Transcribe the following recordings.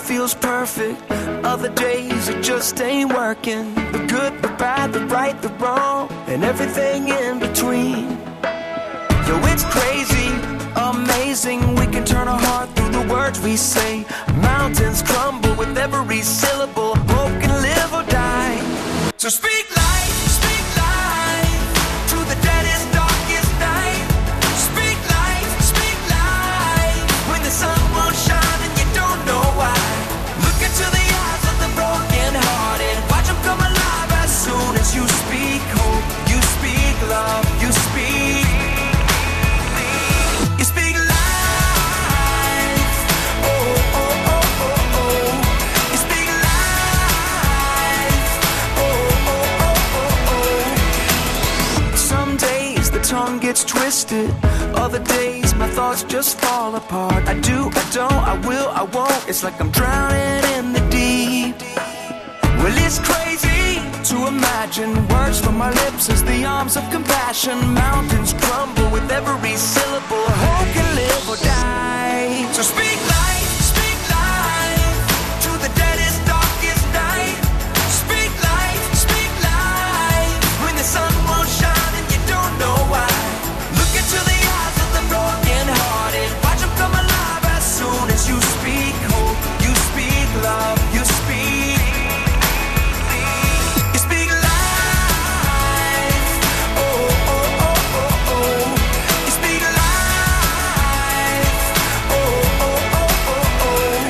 feels perfect. Other days it just ain't working. The good, the bad, the right, the wrong, and everything in between. Yo, it's crazy, amazing. We can turn our heart through the words we say. Mountains crumble with every syllable. Hope can live or die. So speak life, speak life to the deadest, darkest night. Speak life, when the sun won't shine and you don't know why. Look into the eyes of the broken hearted. Watch them come alive as soon as you speak hope. You speak love, you speak. You speak life. Oh, oh, oh, oh, oh. You speak life. Oh, oh, oh, oh, oh. Some days the tongue gets twisted. Other days my thoughts just fall apart. I do, I don't, I will, I won't. It's like I'm drowning in the deep. Well, it's crazy to imagine words from my lips as the arms of compassion. Mountains crumble with every syllable. Hope can live or die. So speak life to the deadest, darkest night. Speak life when the sun won't shine and you don't know why. Look into the eyes of the broken hearted. Watch them come alive as soon as you speak hope. You speak love, you speak. You speak life. Oh, oh, oh, oh, oh. You speak life. Oh, oh, oh, oh,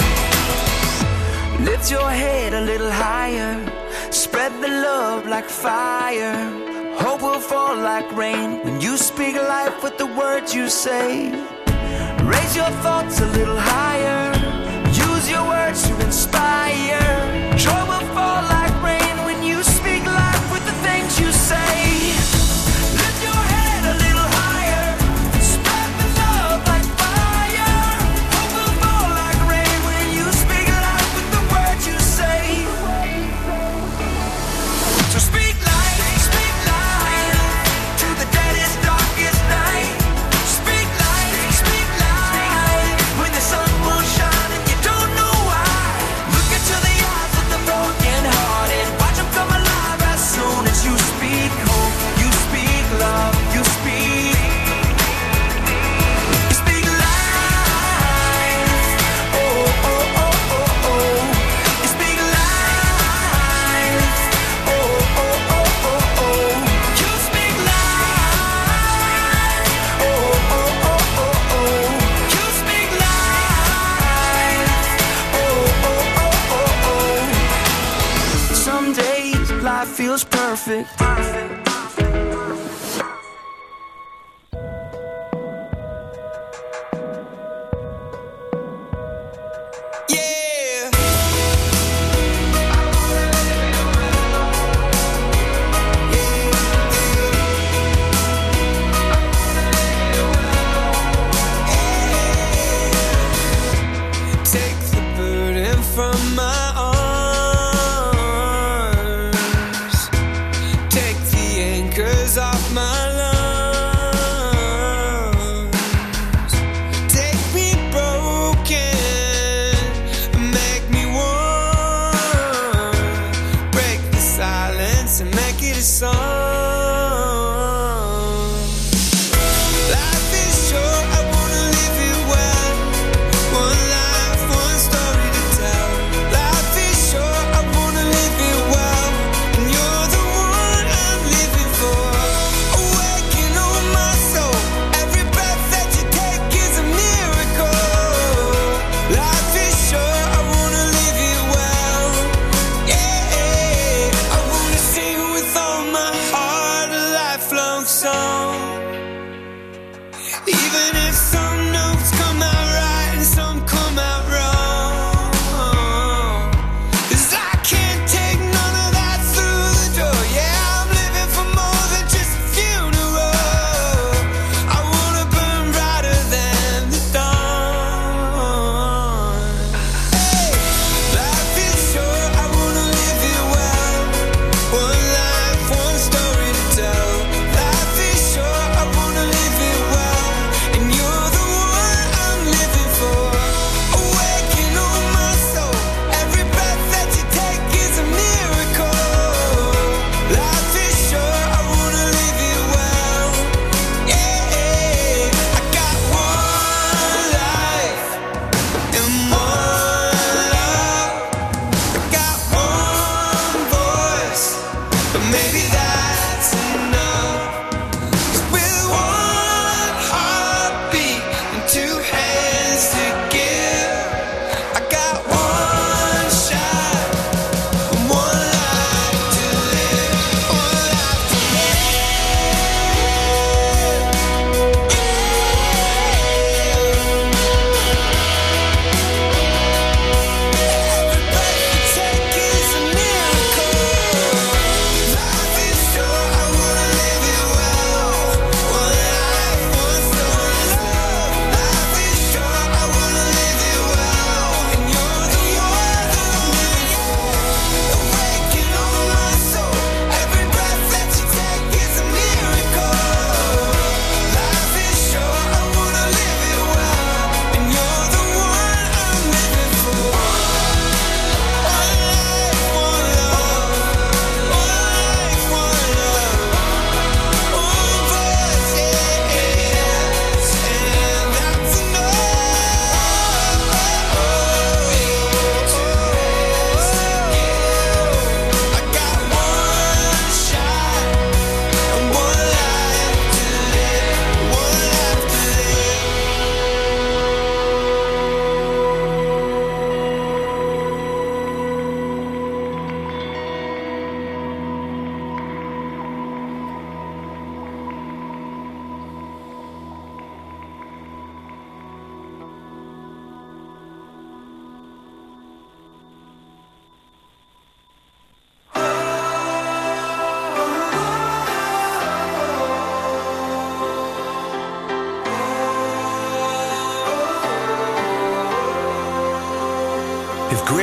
oh. Lift your head a little higher. Spread the love like fire. Hope will fall like rain when you speak life with the words you say. Raise your thoughts a little higher. Use your words to inspire. Joy will fall like rain when you speak life with the things you say. Lift your head a little higher. Spread the love like fire. Hope will fall like rain when you speak life with the words you say. So speak life to the deadest, darkest night. Speak life when the sun won't shine and you don't know why. Look into the eyes of the broken hearted. Watch them come alive as soon as you speak hope. You speak love, you speak. You speak life. Oh, oh, oh, oh, oh. You speak life. Oh, oh, oh, oh, oh. You speak life. Oh, oh, oh, oh, oh. You speak life. Oh, oh, oh, oh, oh. Some days life feels perfect. Yeah. Take the burden from my arms. Take the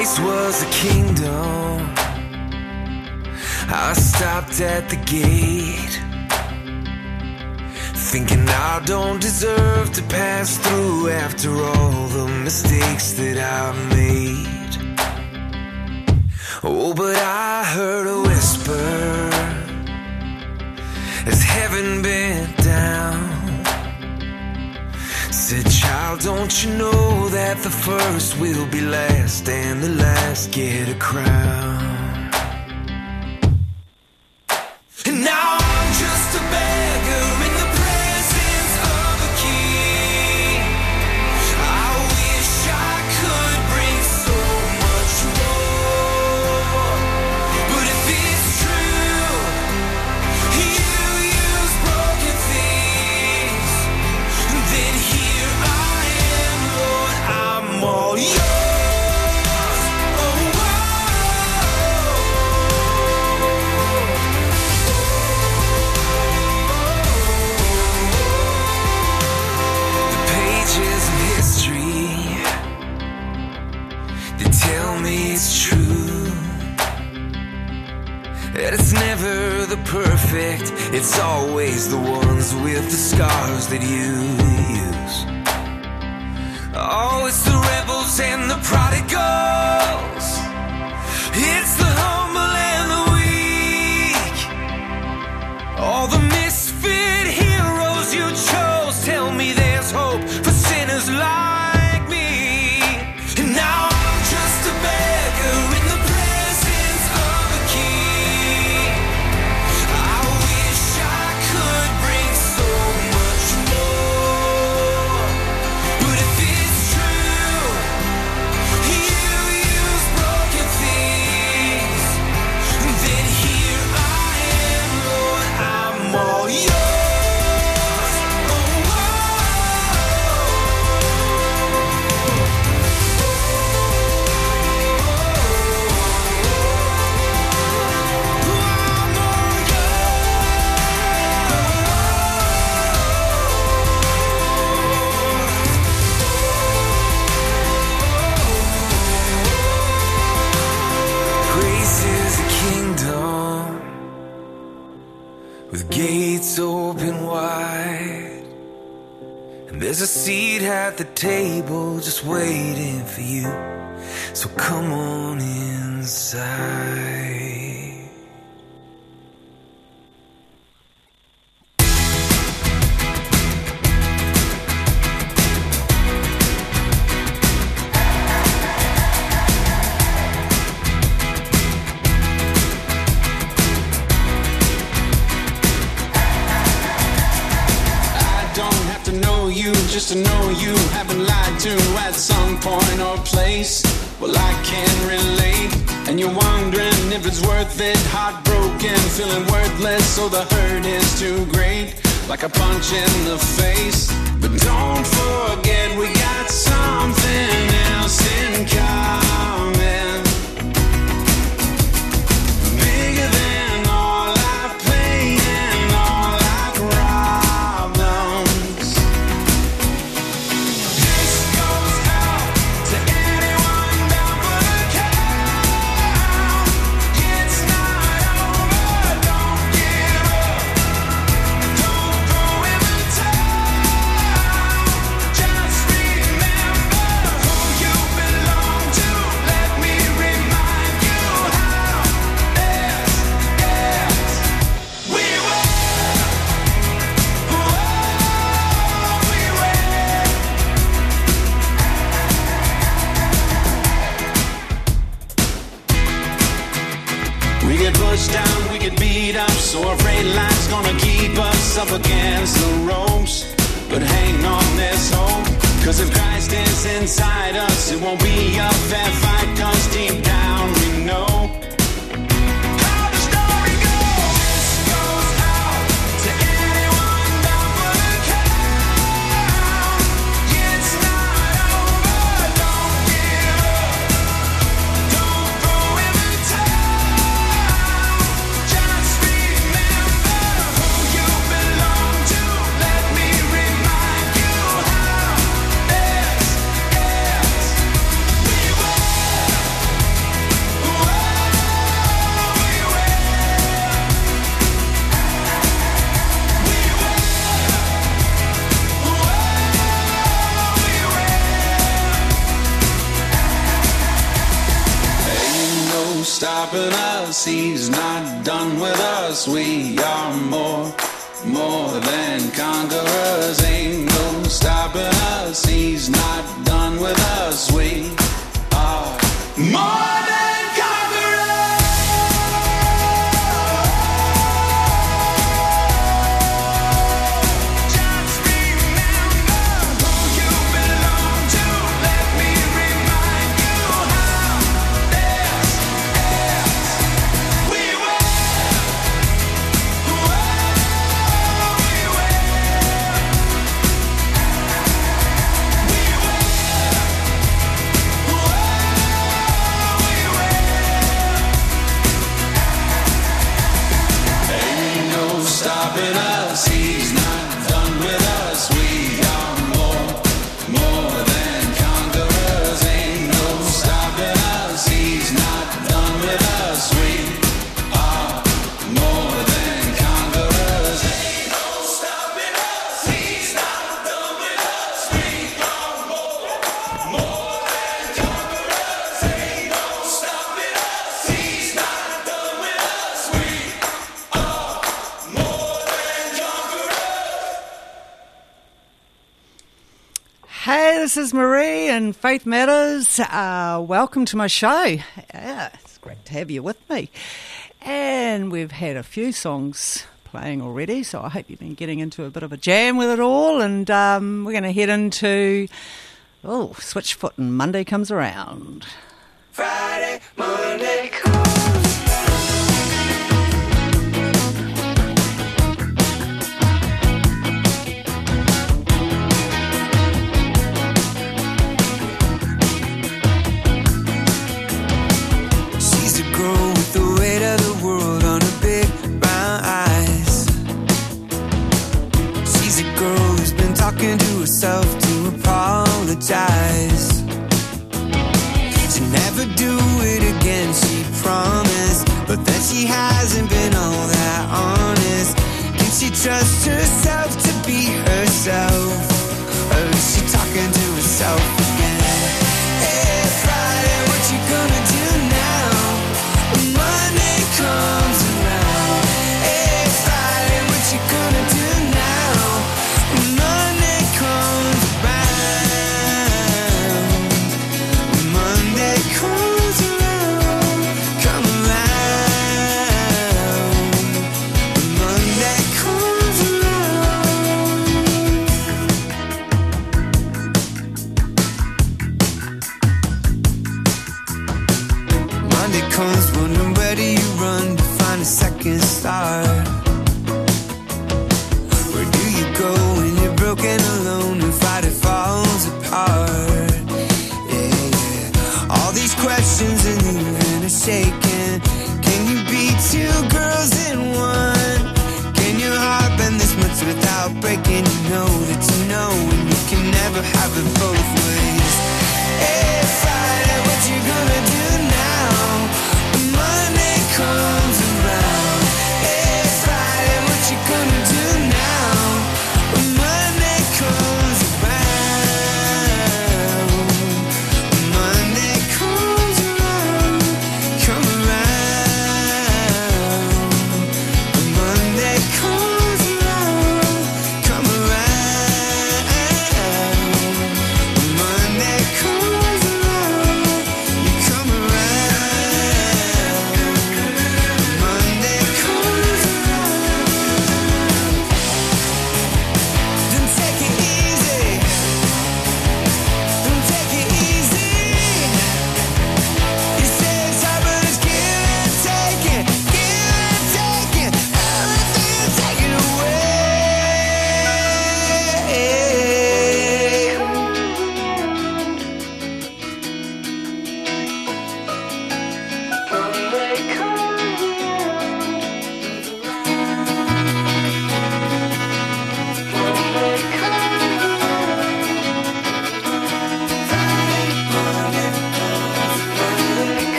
Grace was a kingdom. I stopped at the gate, thinking I don't deserve to pass through after all the mistakes that I've made. Oh, but I heard a whisper as heaven bent down. Said, child, don't you know that the first will be last and the last get a crown? And now I'm just a beggar in the presence of a king. I wish I could bring so much more, but if it's true, you use broken things, then here I am, Lord, I'm all yours. Tell me it's true, that it's never the perfect, it's always the ones with the scars that you use. Oh, it's the rebels and the prodigals, it's the humble and the weak, all the misfit heroes you chose. Tell me there's hope for sinners like me. And now gates open wide, and there's a seat at the table just waiting for you, so come on inside. Just to know you haven't lied to at some point or place. Well, I can relate, and you're wondering if it's worth it. Heartbroken, feeling worthless, so the hurt is too great, like a punch in the face. But don't forget we got something else in common, bigger than all our pain and all our problems. Down, we get beat up, so afraid life's gonna keep us up against the ropes. But hang on, there's hope, 'cause if Christ is inside us, it won't be a fair fight, 'cause deep down we know how the story goes. This goes out to anyone down for the count. It's not over, don't give up, don't throw in the towel. Just remember who you belong to. Let me remind you how. Yes, we were. us. He's not done with us. We are more than conquerors. Ain't no stopping us. He's not done with us. We are more than conquerors. Just remember who you belong to. Let me remind you how this is. We were. Stopping us, he's not done with us. We are more than conquerors. Ain't no stopping us, he's not done with us. We are more than conquerors. Ain't no stopping us, he's not done with us. We are more than conquerors. Ain't no stopping us, he's not done with us. We Hey, this is Marie and Faith Matters. Welcome to my show. Yeah, it's great to have you with me. And we've had a few songs playing already, so I hope you've been getting into a bit of a jam with it all. And we're going to head into, Switchfoot and Monday Comes Around. Friday, Monday comes. She's a girl with the weight of the world on her big brown eyes. She's a girl who's been talking to herself to apologize. To never do it again, she promised. But then she hasn't been all that honest. Can she trust herself to be herself? Or is she talking to herself again? Hey, Friday, what you gonna do now? When Monday comes around. Hey, Friday, what you gonna do now? When Monday comes around. When Monday comes around, come around. When Monday comes around. Monday comes, wondering where do you run to find a second start? Where do you go when you're broken alone and Friday falls apart? Yeah. All these questions and you're in a shaking. Can you be two girls in one? Can your heart bend this much without breaking? You know that you know, and you can never have it both ways. Hey, Friday, what you gonna do now? When Monday comes around. Hey, Friday, what you gonna do now? When Monday comes around. When Monday comes around, come around. When Monday comes around, come around. When Monday comes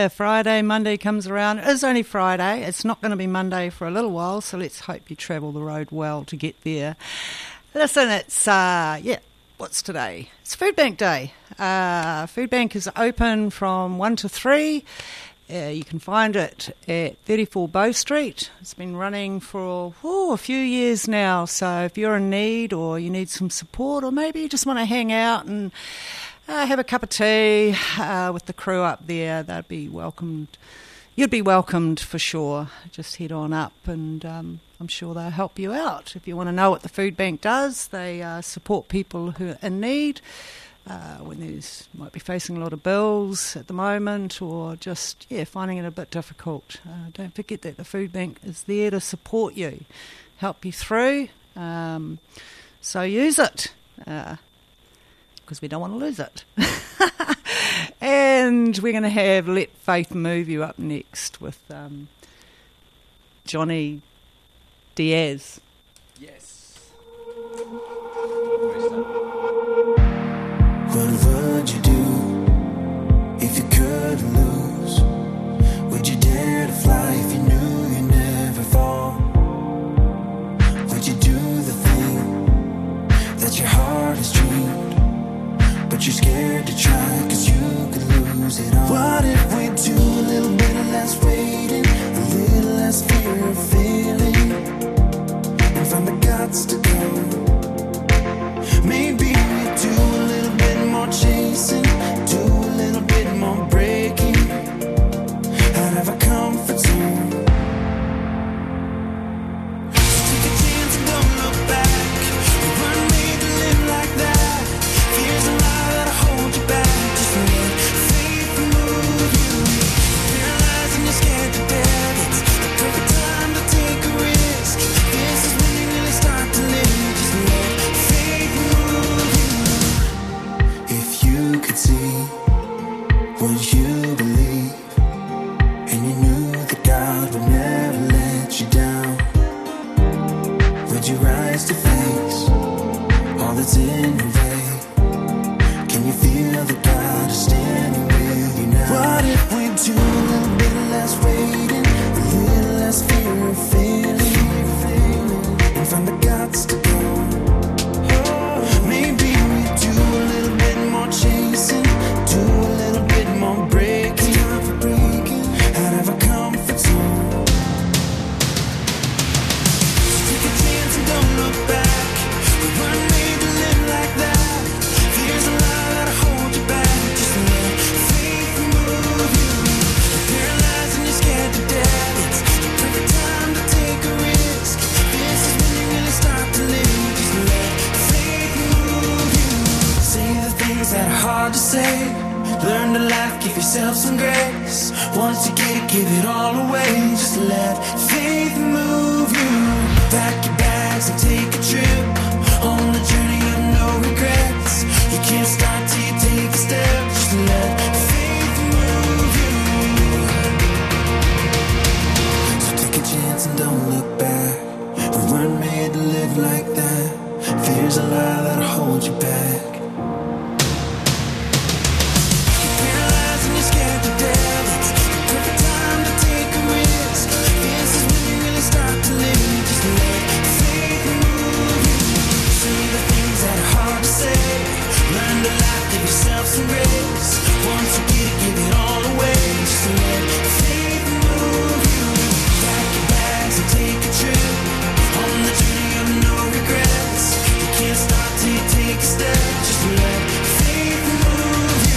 Friday, Monday comes around. It is only Friday. It's not going to be Monday for a little while, so let's hope you travel the road well to get there. Listen, it's, what's today? It's Food Bank Day. Food Bank is open from 1 to 3. You can find it at 34 Bow Street. It's been running for a few years now, so if you're in need or you need some support, or maybe you just want to hang out and have a cup of tea with the crew up there, they'd be welcomed. You'd be welcomed for sure. Just head on up and I'm sure they'll help you out. If you want to know what the Food Bank does, they support people who are in need. When there's might be facing a lot of bills at the moment, or just finding it a bit difficult. Don't forget that the Food Bank is there to support you, help you through. So use it, because we don't want to lose it. And we're going to have Let Faith Move You up next with Johnny Diaz. Yes. What would you do if you could lose? Would you dare to fly if you knew you'd never fall? Would you do the thing that your heart has dreamed, but you're scared to try 'cause you could lose it all? What if we do a little bit less waiting, a little less fear of failing, and find the guts to go? Maybe we do a little bit more chasing, do a little bit more breaking out of our comfort zone. So take a chance and don't look back. We weren't made to live like that. Fear's a lie that'll hold you back. Just let faith move you. Paralyzed and you're scared to death. It's the perfect time to take a risk. This is when you really start to live. Just let faith move you. If you could see what you believe, and you knew that God would never let you down, would you rise to face all that's in your way? Can you feel that God is standing with you now? What if we do a little bit less waiting, a little less fear of failing, and find the guts to go? Maybe we do a little bit more chasing, do a little bit more breaking out of our comfort zone. So take a chance and don't look back. We weren't made to live like that. Fear's a lie that'll hold you back. Just let faith move you. You're paralyzed and you're scared to death. It's the perfect time to take a risk. This is when you really start to live. Just let faith move you. Say the things that are hard to say. Learn to laugh, give yourself some grace. Once you get it, give it all away. Just let faith move you. Pack your bags and take a trip on the journey of no regrets. You can't start till you take a step. Just let faith move you. So take a chance and don't look back. We weren't made to live like that. Fear's a lie that'll hold you back. You're paralyzed and you're scared to death. It's the perfect time to take a risk. This is when you really start to live. Just let faith move you. Say the things that are hard to say. Learn to laugh, give yourself some grace. Once you get it, give it all away. Just let faith move you. Pack your bags and take a trip on the journey of no regrets. You can't stop till you take a step. Just let faith move you.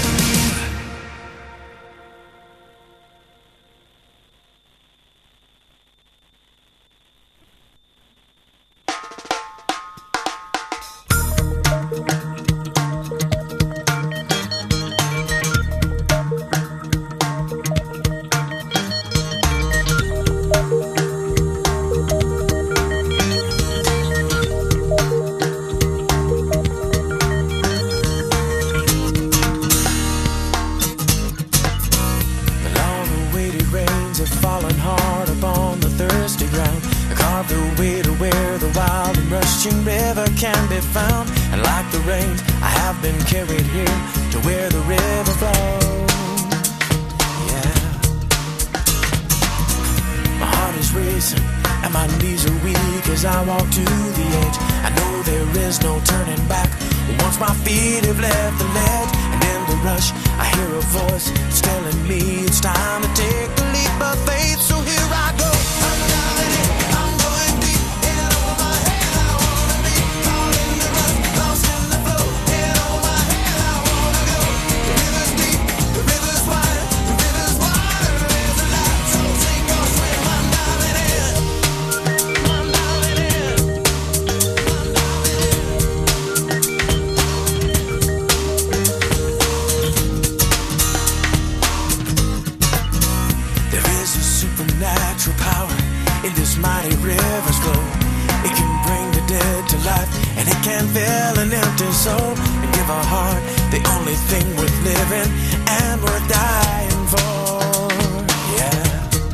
The long-awaited rains have fallen hard upon the thirsty ground. Carved the way to where the wild and rushing river can be found. And like the rain, I have been carried here to where the river flows. Yeah. listen, and my knees are weak as I walk to the edge. I know there is no turning back once my feet have left the ledge. And in the rush, I hear a voice, it's telling me it's time to take the leap of faith. So here I go. I'm diving in, I'm going deep, head over my head. I wanna be caught in the rush, lost in the flow. Head over my head, I wanna go. The river's deep, the river's wide, the river's water is alive. So sink or swim, I'm diving in. I'm diving in. I'm diving in. There is a supernatural power in this mighty river's flow. It can bring the dead to life, and it can fill an empty soul and give a heart the only thing worth living and worth dying for. Yeah.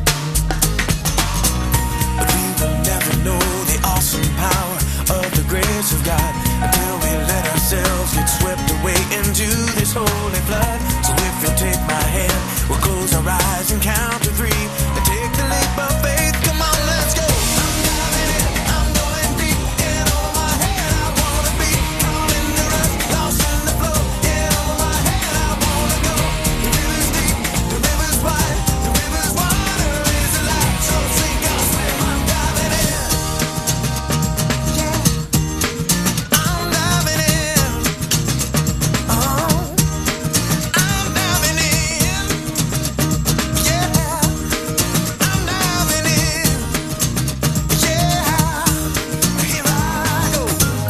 But we will never know the awesome power of the grace of God until we let ourselves get swept away into this holy flood. So if you'll take my hand, we'll close our eyes and count to three and take the leap of faith. Come on, let's go. I'm diving in, I'm going deep, head over my head. I wanna be caught in the rush, lost in the flow. Head over my head, I wanna go. The river's deep, the river's wide, the river's water is alive. So sink or swim, I'm diving in. Yeah, I'm diving in. Oh, I'm diving in. Yeah, I'm diving in. Yeah, here I go.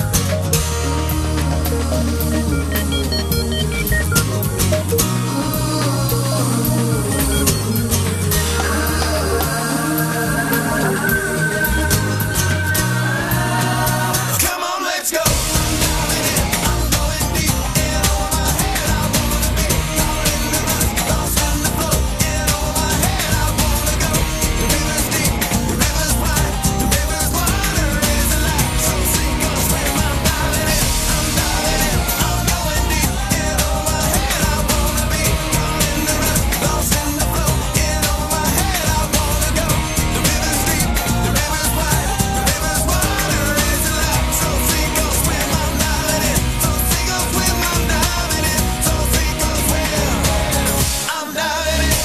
Come on, let's go. I'm diving in, I'm going deep, head over my head. I wanna be caught in the rush, lost in the flow. Head over my head, I wanna go. The river's deep, the river's wide, the river's water is alive. So sink or swim, I'm diving in, I'm diving in, I'm going deep, head over my head. I wanna be caught in the rush, lost in the flow. Head over my head, I wanna go. The river's deep, the river's wide, the river's water is alive. So sink or swim, I'm diving in. So sink or swim, I'm diving in. So sink or swim, I'm diving in.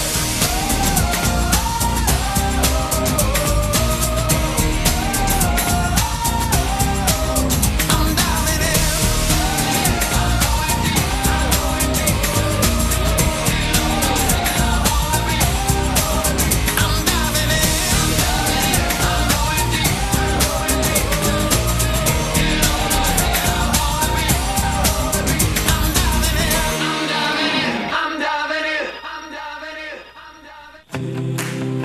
I'm diving in. I'm diving in. I'm diving in. I'm diving in. I'm diving in.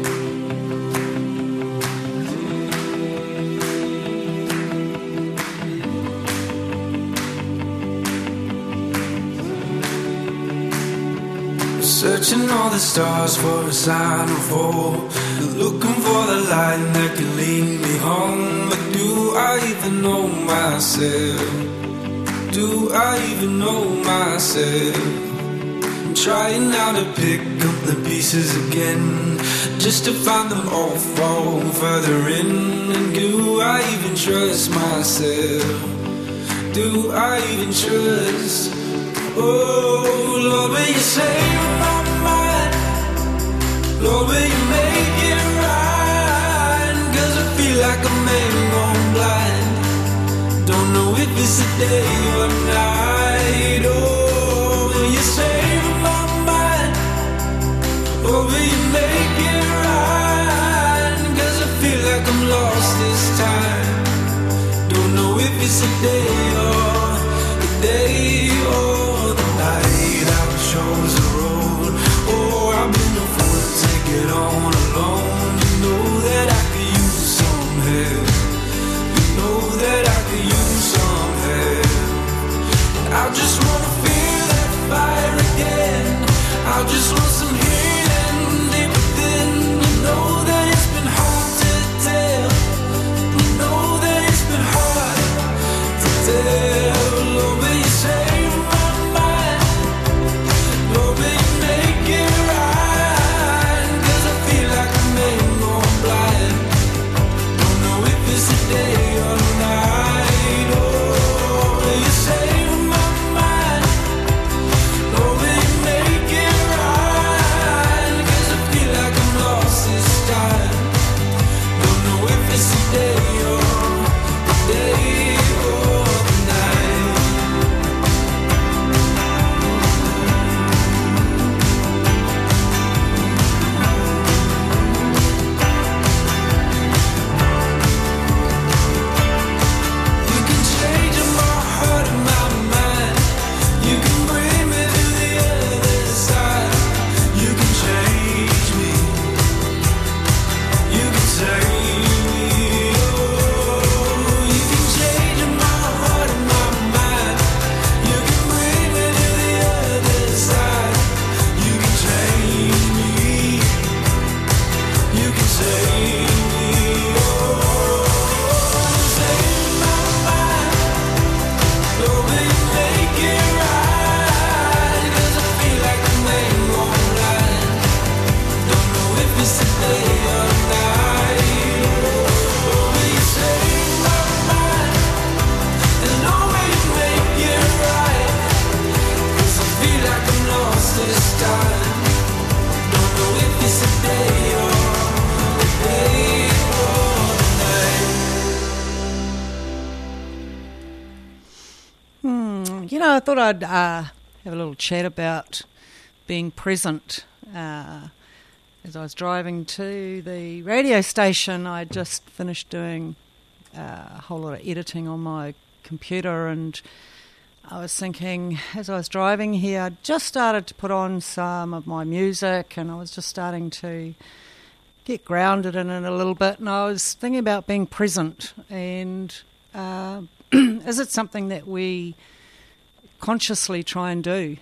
Searching all the stars for a sign of hope, looking for the light that can lead me home. But do I even know myself? Do I even know myself? I'm trying now to pick up the pieces again, just to find them all fall further in. And do I even trust myself? Do I even trust? Oh, Lord, will you save my mind? Lord, will you make it right? 'Cause I feel like a man gone blind. Don't know if it's a day or night. Oh, will you save my mind? Or will you make it right? 'Cause I feel like I'm lost this time. Don't know if it's a day or the day or the night. I chose the road. Oh, I've been a fool to take it on alone. You know that I could use some help. You know that I could use some help. I just wanna feel that fire again. I just want some healing deep within. You know that it's been hard to tell. You know that it's been hard to tell. Oh, will you save my I thought I'd have a little chat about being present. As I was driving to the radio station, I just finished doing a whole lot of editing on my computer, and I was thinking, as I was driving here, I just started to put on some of my music, and I was just starting to get grounded in it a little bit, and I was thinking about being present, and is it something that we consciously try and do?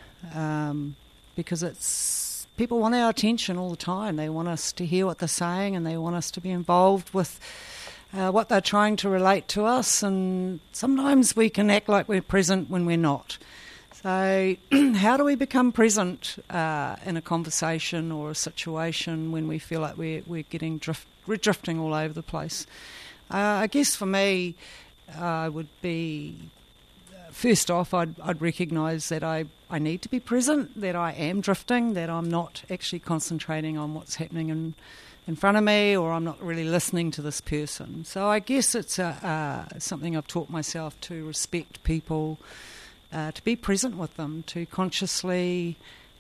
Because people want our attention all the time. They want us to hear what they're saying, and they want us to be involved with what they're trying to relate to us, and sometimes we can act like we're present when we're not. So how do we become present in a conversation or a situation when we feel like we're drifting all over the place? I guess for me, would be, first off, I'd recognise that I need to be present, that I am drifting, that I'm not actually concentrating on what's happening in front of me, or I'm not really listening to this person. So I guess it's something I've taught myself, to respect people, to be present with them, to consciously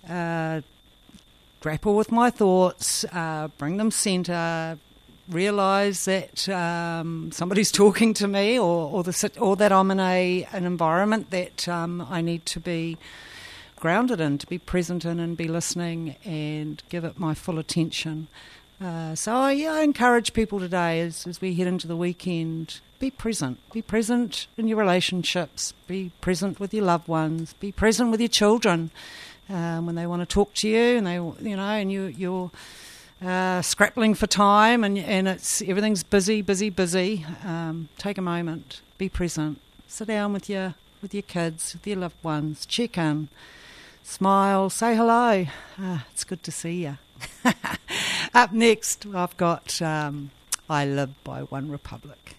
grapple with my thoughts, bring them centre, realise that somebody's talking to me, or that I'm in an environment that I need to be grounded in, to be present in, and be listening and give it my full attention. So I encourage people today, as we head into the weekend, be present. Be present in your relationships. Be present with your loved ones. Be present with your children when they want to talk to you, and you're scrappling for time, and everything's busy. Take a moment. Be present. Sit down with your kids, with your loved ones. Check in. Smile. Say hello. It's good to see you. Up next, I've got I Live by One Republic.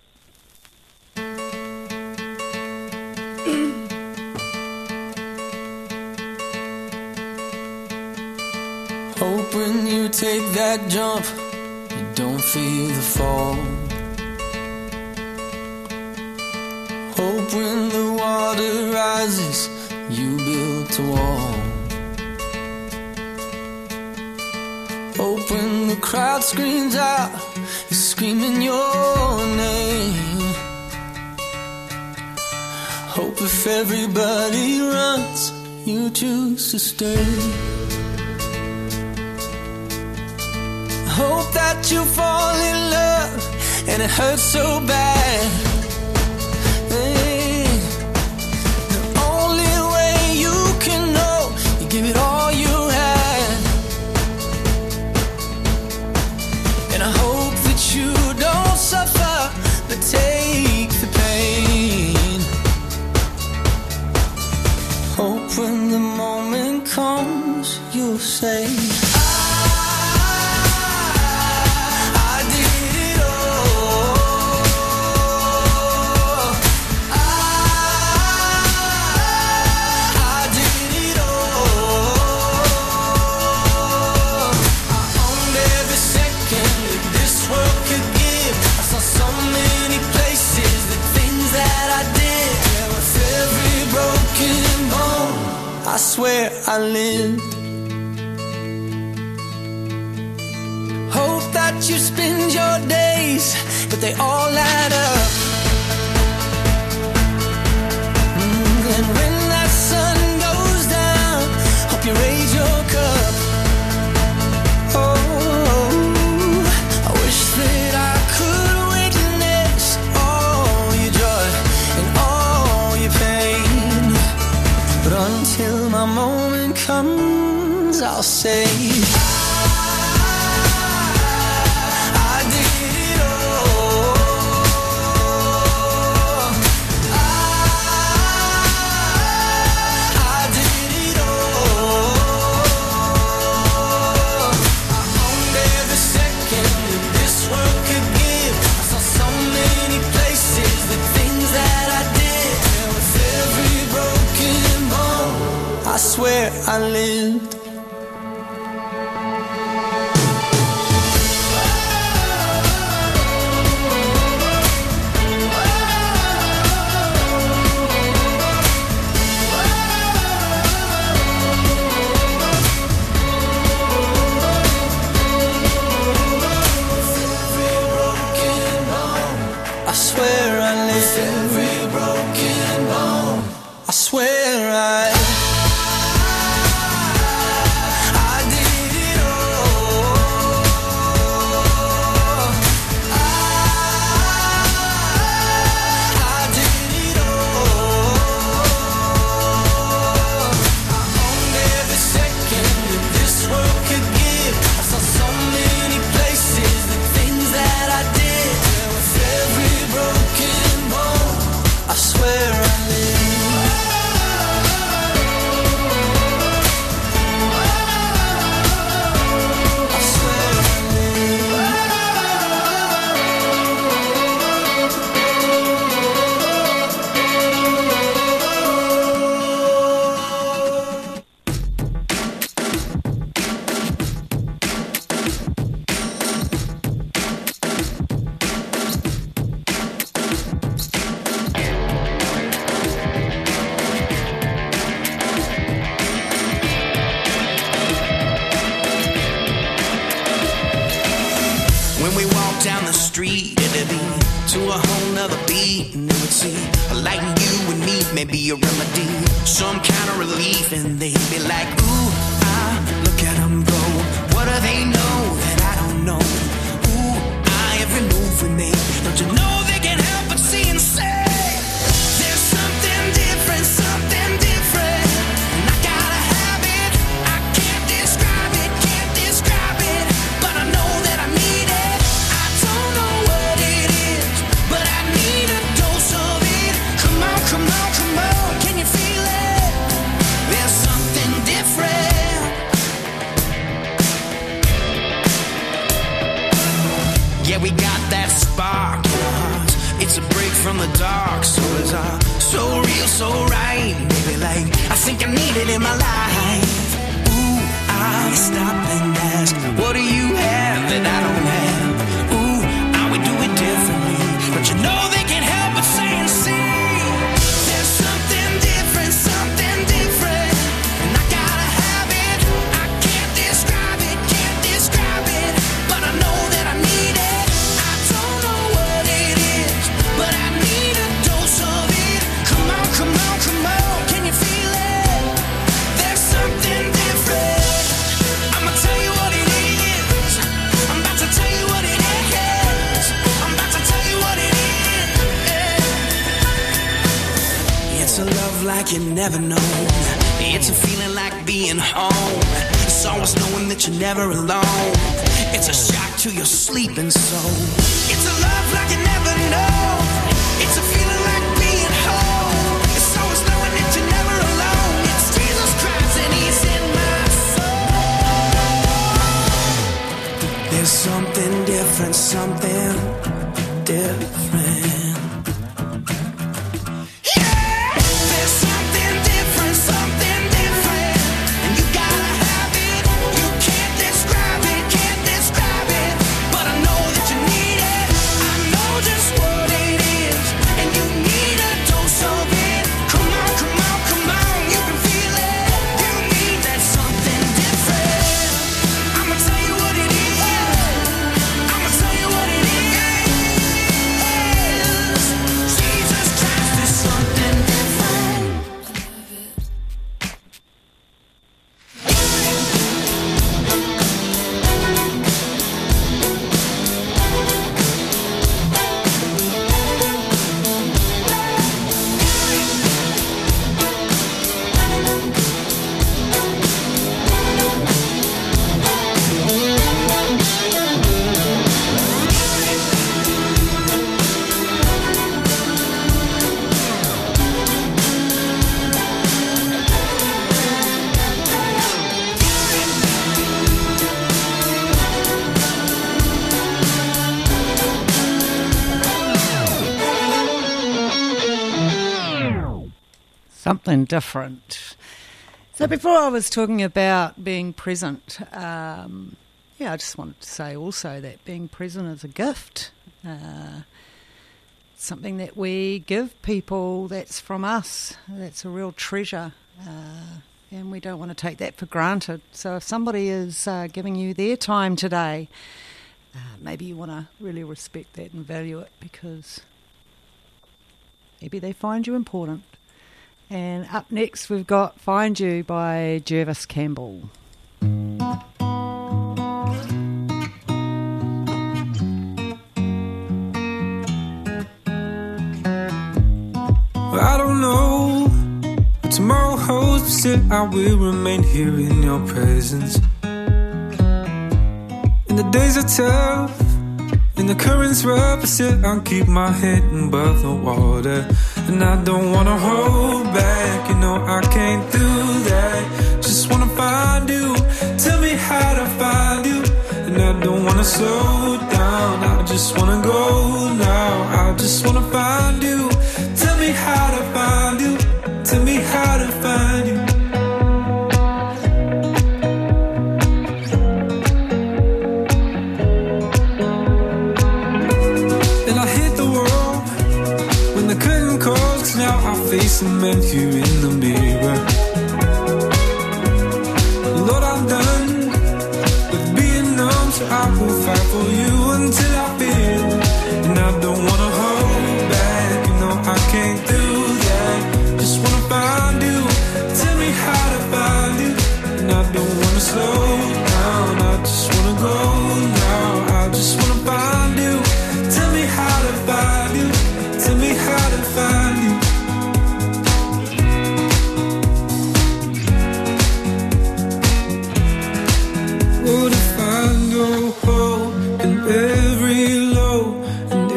Hope when you take that jump, you don't feel the fall. Hope when the water rises, you build a wall. Hope when the crowd screams out, you're screaming your name. Hope if everybody runs, you choose to stay. Hope that you fall in love and it hurts so bad. Hey, the only way you can know, you give it all you had. And I hope that you don't suffer, but take the pain. Hope when the moment comes, you'll say, I swear I lived. Hope that you spend your days, but they all add up. And when that sun goes down, hope you raise your cup. Oh, I wish that I could witness all your joy and all your pain. But until my moment comes, I'll say, I did it all. I did it all. I owned every second that this world could give. I saw so many places, the things that I did. And with every broken bone, I swear I lived. it'd be to a whole nother beat, and they would see a light in you and me, maybe a remedy, some kind of relief, and they'd be like, ooh, look at them go. What do they know that I don't know? Ooh, every move we make, don't you know they can't help but see and say, there's something different, something different, and I gotta have it. I can't describe it, but I know that I need it. I don't know what it is, but I need a dose of it. Come on, come on, come on, can you feel it? There's something different. Yeah, we got that spark in our hearts. It's a break from the dark. So is our so real, so right. Maybe like I think I need it in my life. Ooh, I stop and ask, what do you have that I don't have? Ooh, how we do it differently, but you know they can't help but say and see. There's something different, and I gotta have it. I can't describe it, but I know that I need it. I don't know what it is, but I need a dose of it. Come on, come on, come on, can you feel it? There's something different. I'ma tell you what it is. I'm about to tell you what it is. I'm about to tell you what it is. It's a love like you never known. It's a feeling like being home. It's always knowing that you're never alone. It's a shock to your sleeping soul. It's a love like you never know. It's a feeling like being home. It's always knowing that you're never alone. It's Jesus Christ and He's in my soul. There's something different, something different. There's something different, and you gotta have it. You can't describe it, but I know that you need it. I know just what it is, and you need a dose of it. Come on, come on, come on, you can feel it. You need that something different. I'ma tell you what it is. I'ma tell you what it is. Jesus Christ is something different. Something different. So before I was talking about being present, I just wanted to say also that being present is a gift. Something that we give people that's from us. That's a real treasure. And we don't want to take that for granted. So if somebody is giving you their time today, maybe you want to really respect that and value it, because maybe they find you important. And up next we've got Find You by Jervis Campbell. I don't know what tomorrow holds, but still I will remain here in your presence. And the days are tough, and the current's rough, but still I'll keep my head above the water. And I don't wanna hold back, you know I can't do that. Just wanna find you, tell me how to find you. And I don't wanna slow down, I just wanna go now. I just wanna find you, tell me how to find you. Tell me how to find you. And I hit the wall when the curtain calls, 'cause now I face a man here in the mirror. Lord, I'm done with being numb, so I will fight for you until I feel. And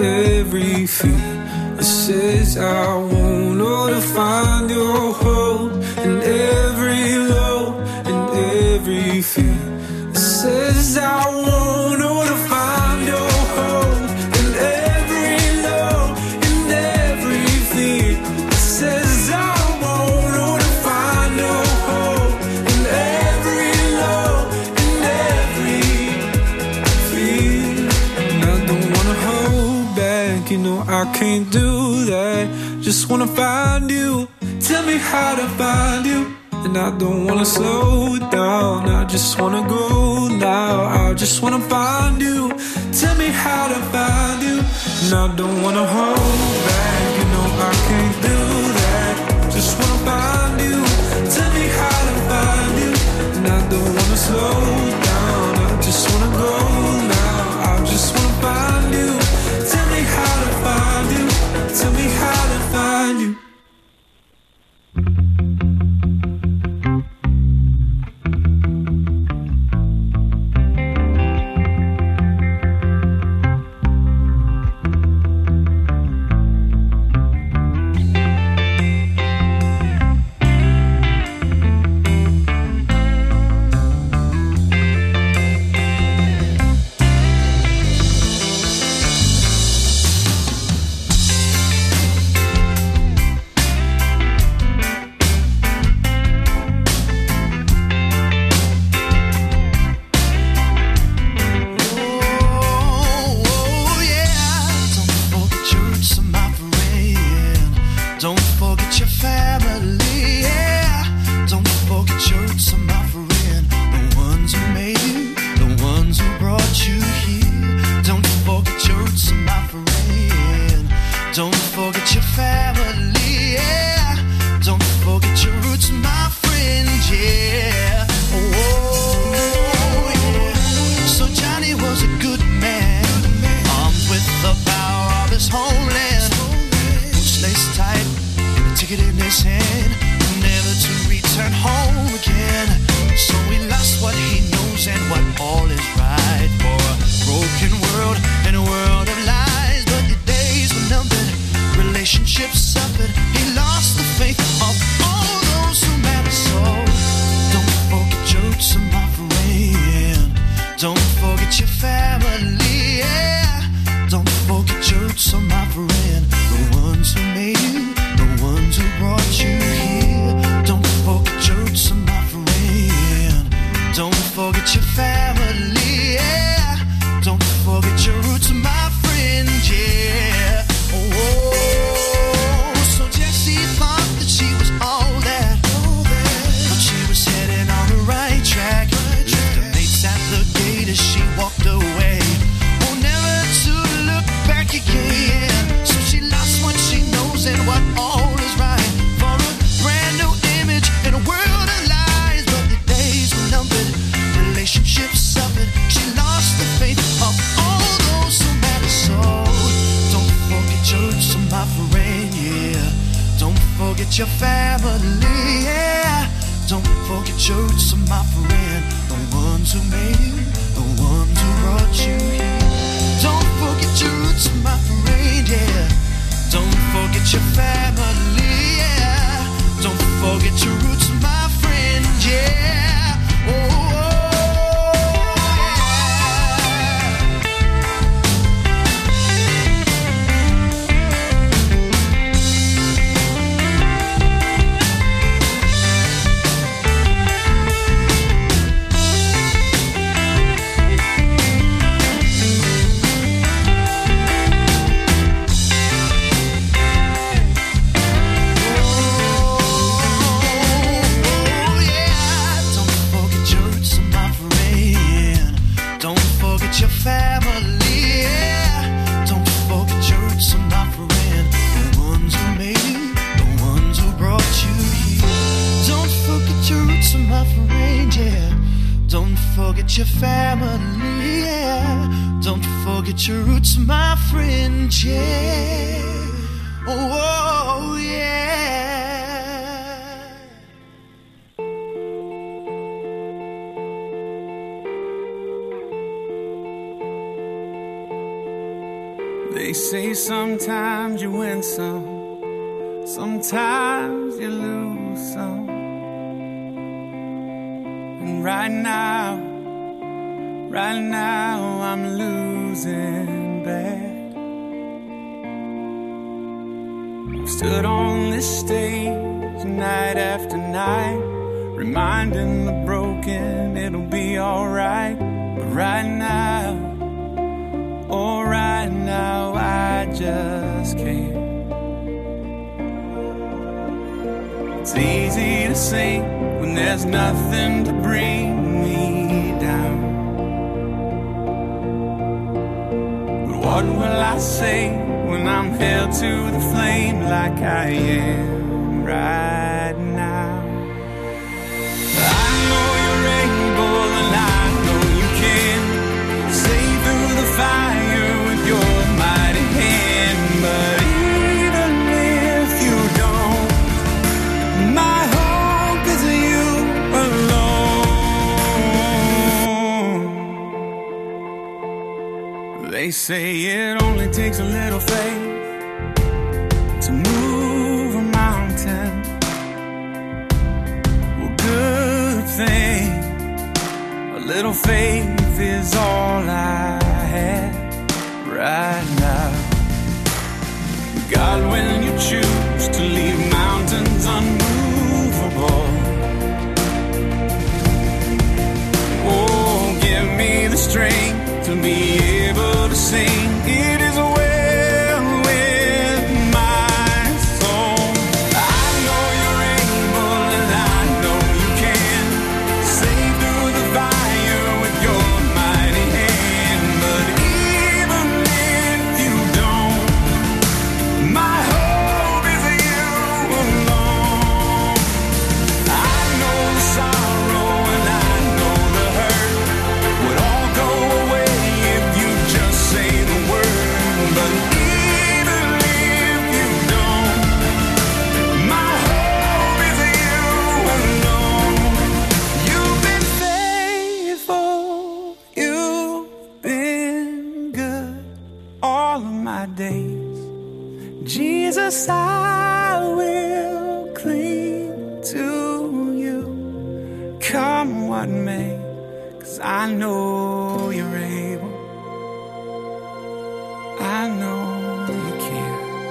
every fear that says I won't, or to find your hope in every low and every fear that says I won't, or to find your hope in every low and every fear that says I won't, or to find your hope in every low and every fear. And I don't wanna hold back, you know I can't do that. Just wanna find you, tell me how to find you. And I don't wanna slow down, I just wanna go now. I just wanna find you, tell me how to find you. And I don't wanna hold back, you know I can't do that. Just wanna find you, tell me how to find you. And I don't wanna slow down, I just wanna go now. I just wanna find you, tell me how to find you. Tell me how to find you. They say sometimes you win some, sometimes you lose some. And right now I'm losing bad. I've stood on this stage night after night, reminding the broken it'll be alright. But right now, oh right now, I just can't. It's easy to sing when there's nothing to bring me down. But what will I say when I'm held to the flame like I am right now? I know you're able and I know you can see through the fire with your mighty hand. But even if you don't, my hope is you alone. They say it only takes a little faith to move a mountain. Well, good thing, a little faith is all I have right now. God, when you choose to leave mountains unmovable, oh, give me the strength to be able to sing. It is well with my soul. I know you're able and I know you can save through the fire with your mighty hand. But even if you don't, my hope is you alone. I know the sorrow and I know the hurt would all go away if you just say the word. But even if you don't, my hope is you alone. You've been faithful, you've been good all of my days. Jesus, I will cling to you, come what may, 'cause I know you're able, I know you can.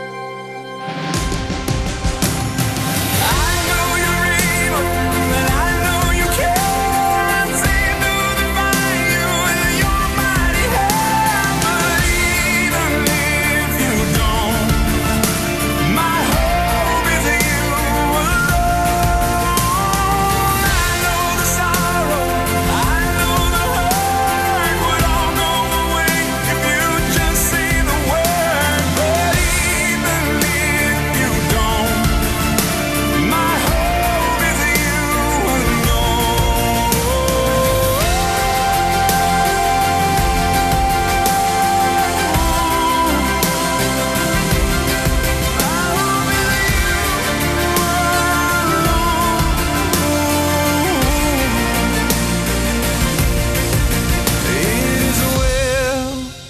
I know you're able, and I know you can see through the fire with your mighty hand. But even if you don't, my hope is you alone. I know the sorrow, I know the hurt would all go away if you just say the word. But even if you don't, my hope is you alone. It is well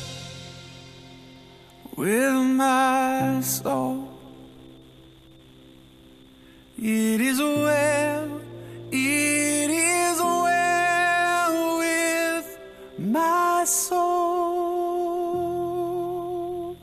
with my soul. It is well with my soul.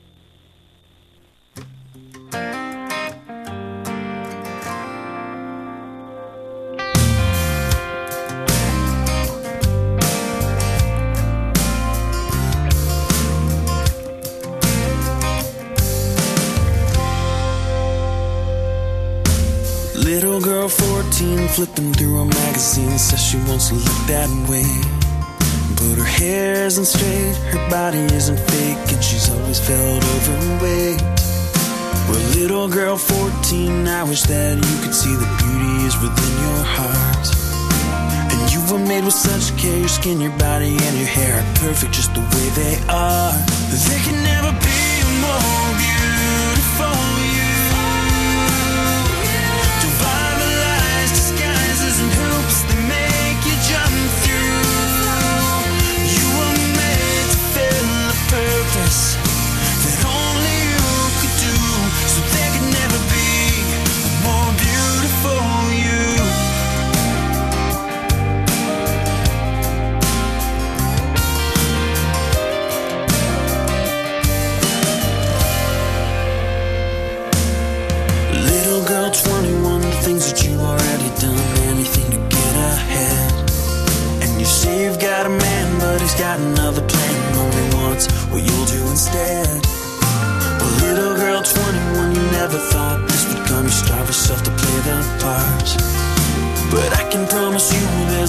Little girl 14 flipping through a magazine, says she wants to look that way. But her hair isn't straight, her body isn't fake, and she's always felt overweight. Well, little girl 14, I wish that you could see the beauty is within your heart. And you were made with such care, your skin, your body, and your hair are perfect just the way they are. There can never be a more beautiful you. Divine lies, disguises, and hoops that make you jump through. You were made to fill a purpose.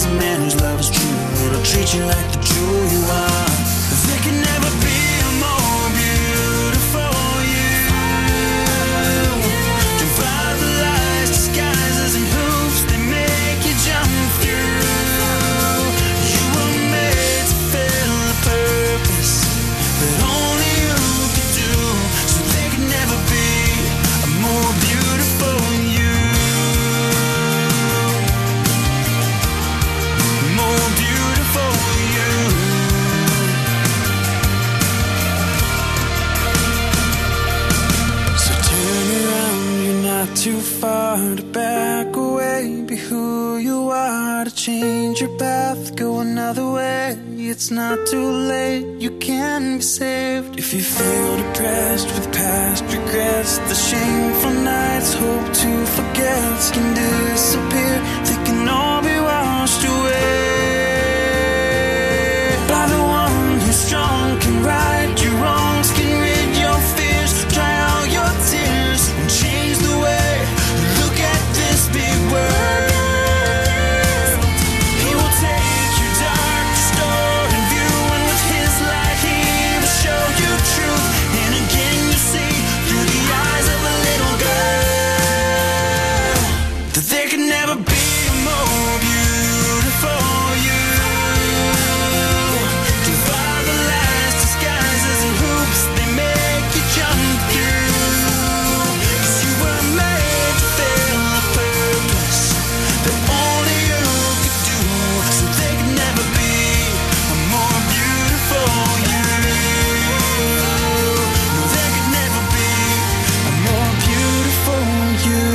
a man whose love is true. It'll treat you like the jewel you are. There can never be a more beautiful you. Defy the lies, disguises and hoops they make you jump through. You were made to fill a purpose that only you could do. So there can never be a more beautiful you. More beautiful you. So turn around, you're not too far to back away. Be who you are, to change your path, go another way. It's not too late, you can be saved. If you feel depressed with past regrets, the shameful nights, hope to forget can disappear. They can all be washed away by the one who's strong, can right your wrongs, can rid your fears, dry all your tears and change the way you look at this big world. He will take your dark, distorted view, and with his light he will show you truth. And again you see through the eyes of a little girl that there can never be a more beautiful you. Defy the lies, disguises and hoops they make you jump through. 'Cause you were made to fill a purpose that only you could do. So there can never be a more beautiful you. No, there could never be a more beautiful you.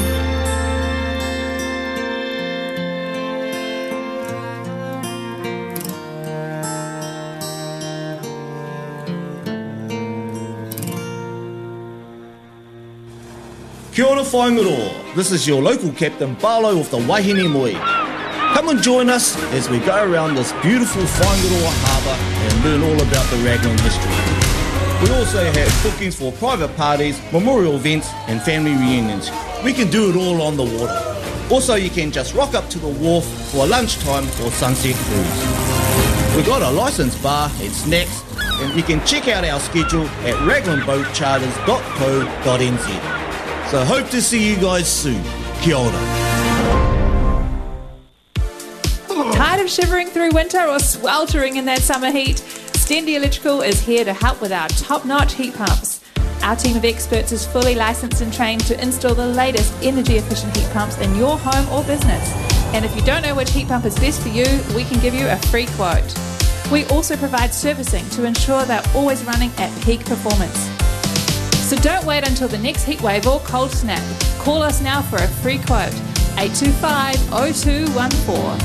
Kia ora whaingaroa. This is your local captain Barlow of the Wahine Moe. Come and join us as we go around this beautiful Whaingaroa harbour and learn all about the Raglan history. We also have bookings for private parties, memorial events and family reunions. We can do it all on the water. Also, you can just rock up to the wharf for a lunchtime or sunset cruise. We've got a licensed bar and snacks, and you can check out our schedule at raglanboatcharters.co.nz. So hope to see you guys soon. Kia ora. Tired of shivering through winter or sweltering in that summer heat? Stendi Electrical is here to help with our top-notch heat pumps. Our team of experts is fully licensed and trained to install the latest energy-efficient heat pumps in your home or business. And if you don't know which heat pump is best for you, we can give you a free quote. We also provide servicing to ensure they're always running at peak performance. So don't wait until the next heat wave or cold snap. Call us now for a free quote. 825-0214.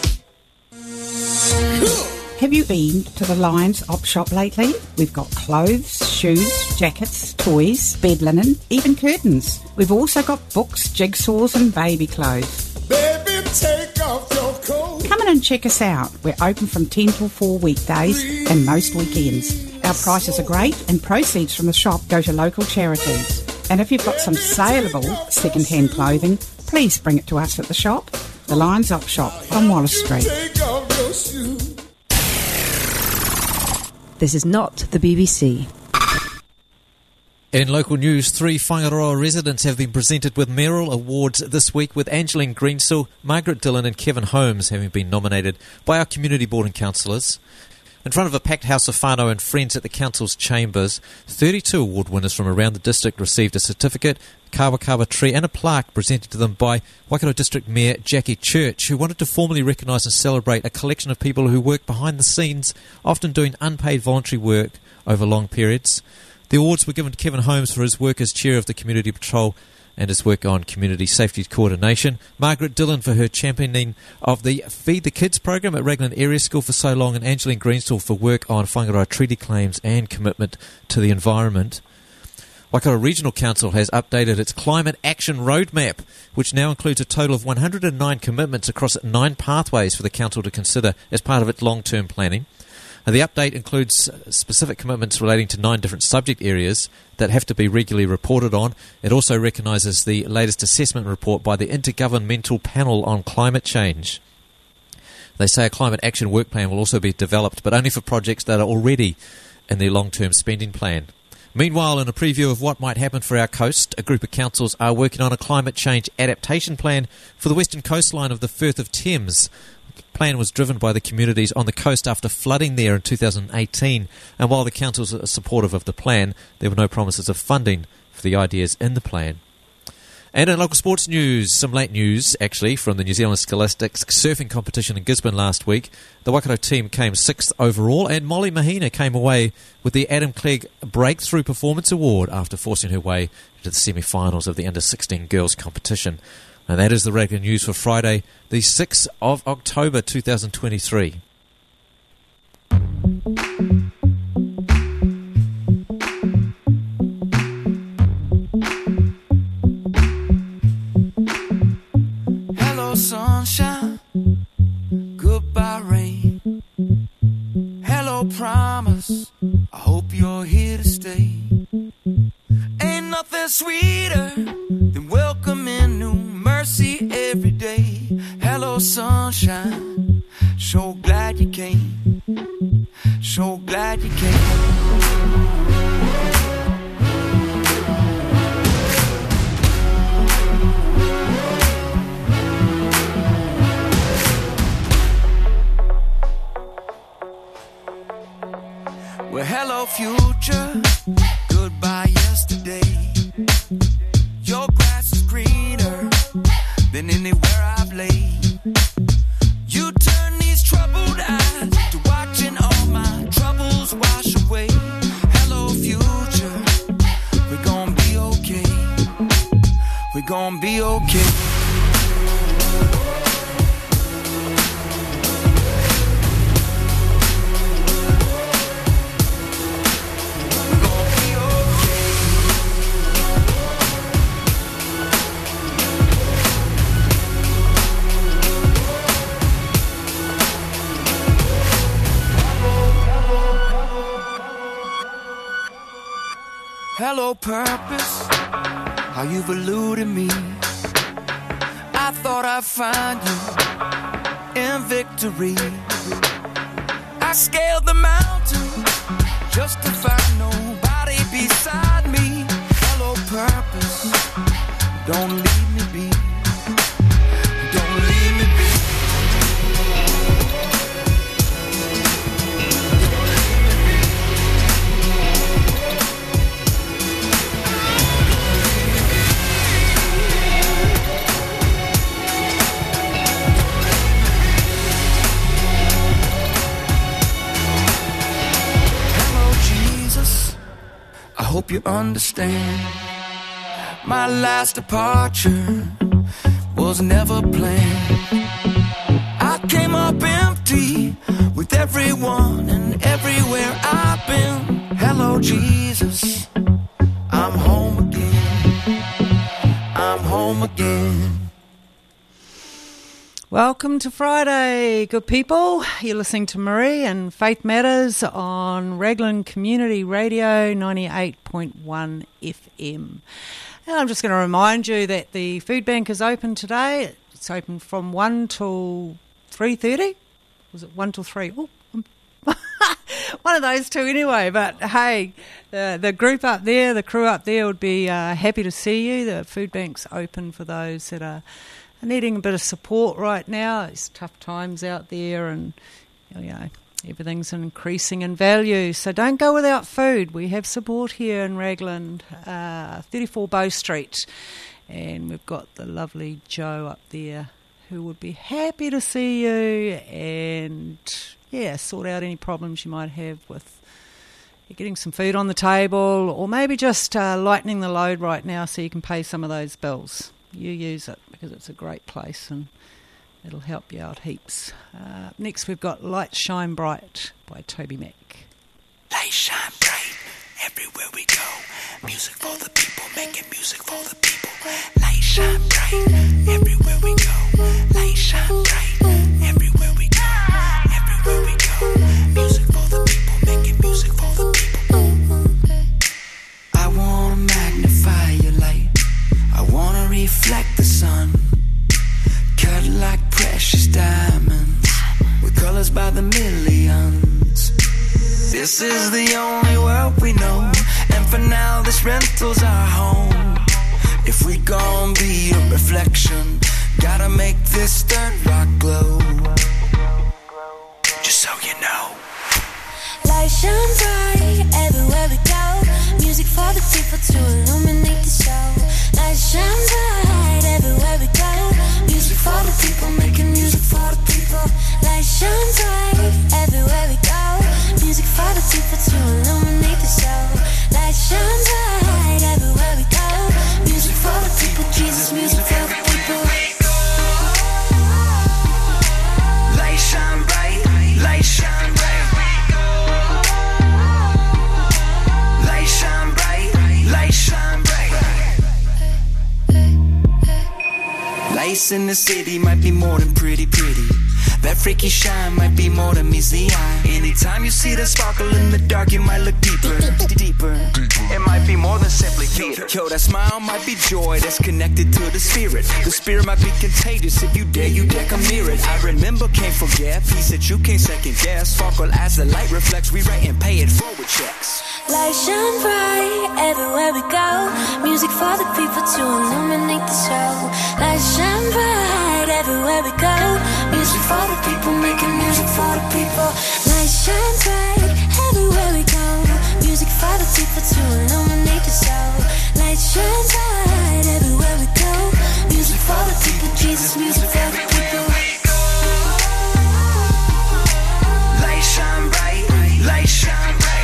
Have you been to the Lions Op Shop lately? We've got clothes, shoes, jackets, toys, bed linen, even curtains. We've also got books, jigsaws and baby clothes. Baby, take off your coat. Come in and check us out. We're open from 10 till 4 weekdays and most weekends. Our prices are great and proceeds from the shop go to local charities. And if you've got some saleable second-hand clothing, please bring it to us at the shop. The Lions Op Shop on Wallace Street. Take off your shoes. This is not the BBC. In local news, 3 Whangaroa residents have been presented with mayoral awards this week, with Angeline Greensill, Margaret Dillon and Kevin Holmes having been nominated by our community board and councillors. In front of a packed house of whānau and friends at the council's chambers, 32 award winners from around the district received a certificate, kawa tree and a plaque presented to them by Waikato District Mayor Jackie Church, who wanted to formally recognise and celebrate a collection of people who work behind the scenes, often doing unpaid voluntary work over long periods. The awards were given to Kevin Holmes for his work as chair of the Community Patrol and his work on community safety coordination, Margaret Dillon for her championing of the Feed the Kids program at Raglan Area School for so long, and Angeline Greensill for work on Whangaroa treaty claims and commitment to the environment. Waikato Regional Council has updated its Climate Action Roadmap, which now includes a total of 109 commitments across 9 pathways for the council to consider as part of its long-term planning. The update includes specific commitments relating to 9 different subject areas that have to be regularly reported on. It also recognises the latest assessment report by the Intergovernmental Panel on Climate Change. They say a climate action work plan will also be developed, but only for projects that are already in their long-term spending plan. Meanwhile, in a preview of what might happen for our coast, a group of councils are working on a climate change adaptation plan for the western coastline of the Firth of Thames. The plan was driven by the communities on the coast after flooding there in 2018, and while the councils are supportive of the plan, there were no promises of funding for the ideas in the plan. And in local sports news, some late news, actually, from the New Zealand Scholastics surfing competition in Gisborne last week. The Waikato team came 6th overall, and Molly Mahina came away with the Adam Clegg Breakthrough Performance Award after forcing her way into the semi-finals of the Under-16 girls competition. And that is the regular news for Friday, the 6th of October 2023. Sunshine, goodbye rain. Hello promise, I hope you're here to stay. Ain't nothing sweeter than welcoming new mercy every day. Hello sunshine, so glad you came, so glad you came. Well, hello future, goodbye yesterday. Your grass is greener than anywhere I've laid. You turn these troubled eyes to watching all my troubles wash away. Hello future, we're gonna be okay. We're gonna be okay. Hello purpose, how you've eluded me. I thought I'd find you in victory. I scaled the mountain just to find nobody beside me. Hello purpose, don't leave me be. Don't leave me be. I hope you understand. My last departure was never planned. I came up empty with everyone and everywhere I've been. Hello, Jesus, I'm home again. I'm home again. Welcome to Friday, good people. You're listening to Marie and Faith Matters on Raglan Community Radio 98.1 FM. And I'm just going to remind you that the food bank is open today. It's open from 1 till 3:30. Was it 1 till 3? Oh, one of those two anyway. But hey, the group up there, the crew up there would be happy to see you. The food bank's open for those that are needing a bit of support right now. It's tough times out there, and you know everything's increasing in value. So don't go without food. We have support here in Raglan, 34 Bow Street, and we've got the lovely Joe up there who would be happy to see you and sort out any problems you might have with getting some food on the table, or maybe just lightening the load right now so you can pay some of those bills. You use it because it's a great place and it'll help you out heaps. Next we've got Light Shine Bright by Toby Mac. Light shine bright everywhere we go. Music for the people, making music for the people. Light shine bright everywhere we go. Light shine bright everywhere we go. Everywhere we go. Music for the people, making music for the people. I wanna magnify your light. I wanna reflect the sun, cut like precious diamonds. used by the millions. This is the only world we know, and for now this rental's our home. If we gon' be a reflection, gotta make this third rock glow. Just so you know. Light shine bright everywhere we go. Music for the people to illuminate the show. Light shine bright everywhere we go. Music for the people, making music for the people. Light shine bright everywhere we go. Music for the people to illuminate the show. Light shine bright everywhere we go. Music for the people, Jesus, music for the people. Light shine bright, light shine bright. Light shine bright, light shine bright. Lights in the city might be more than pretty. That freaky shine might be more than meets the eye. Anytime you see the sparkle in the dark, you might look deeper. It might be more than simply theater. Yo, that smile might be joy that's connected to the spirit. The spirit might be contagious. If you dare come near it. I remember, can't forget, peace that you can't second guess. Sparkle as the light reflects, we write and pay it forward checks. Light shine bright everywhere we go. Music for the people to illuminate the show. Light shine bright everywhere we go. Music for the people, making music for the people. Light shine bright everywhere we go. Music for the people to illuminate the show. Light shine bright everywhere we go. Music for the people, Jesus, music for the people. Light shine bright, light shine bright.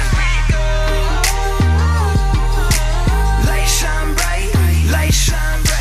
Light shine bright, light shine bright.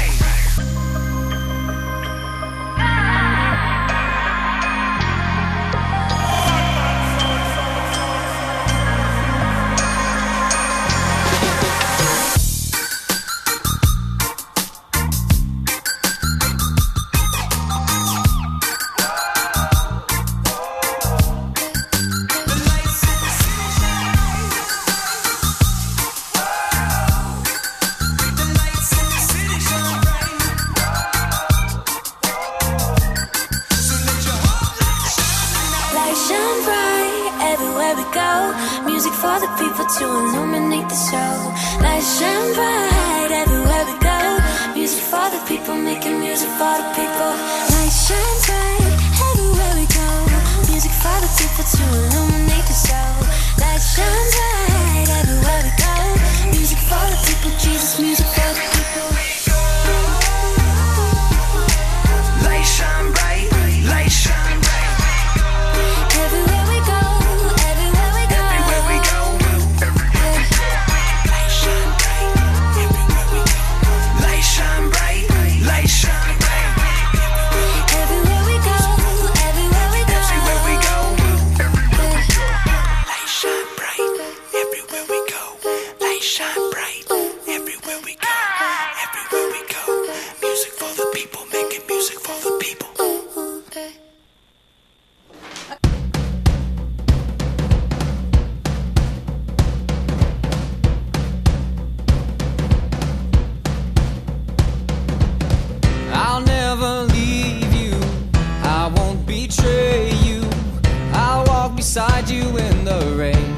For the people to illuminate the show. Light shine bright everywhere we go. Music for the people, making music for the people. Light shine bright everywhere we go. Music for the people to illuminate the show. Light shine bright everywhere we go. Music for the people, Jesus, music for the people. Light shine bright, light shine bright. Everywhere we go. Beside you in the rain.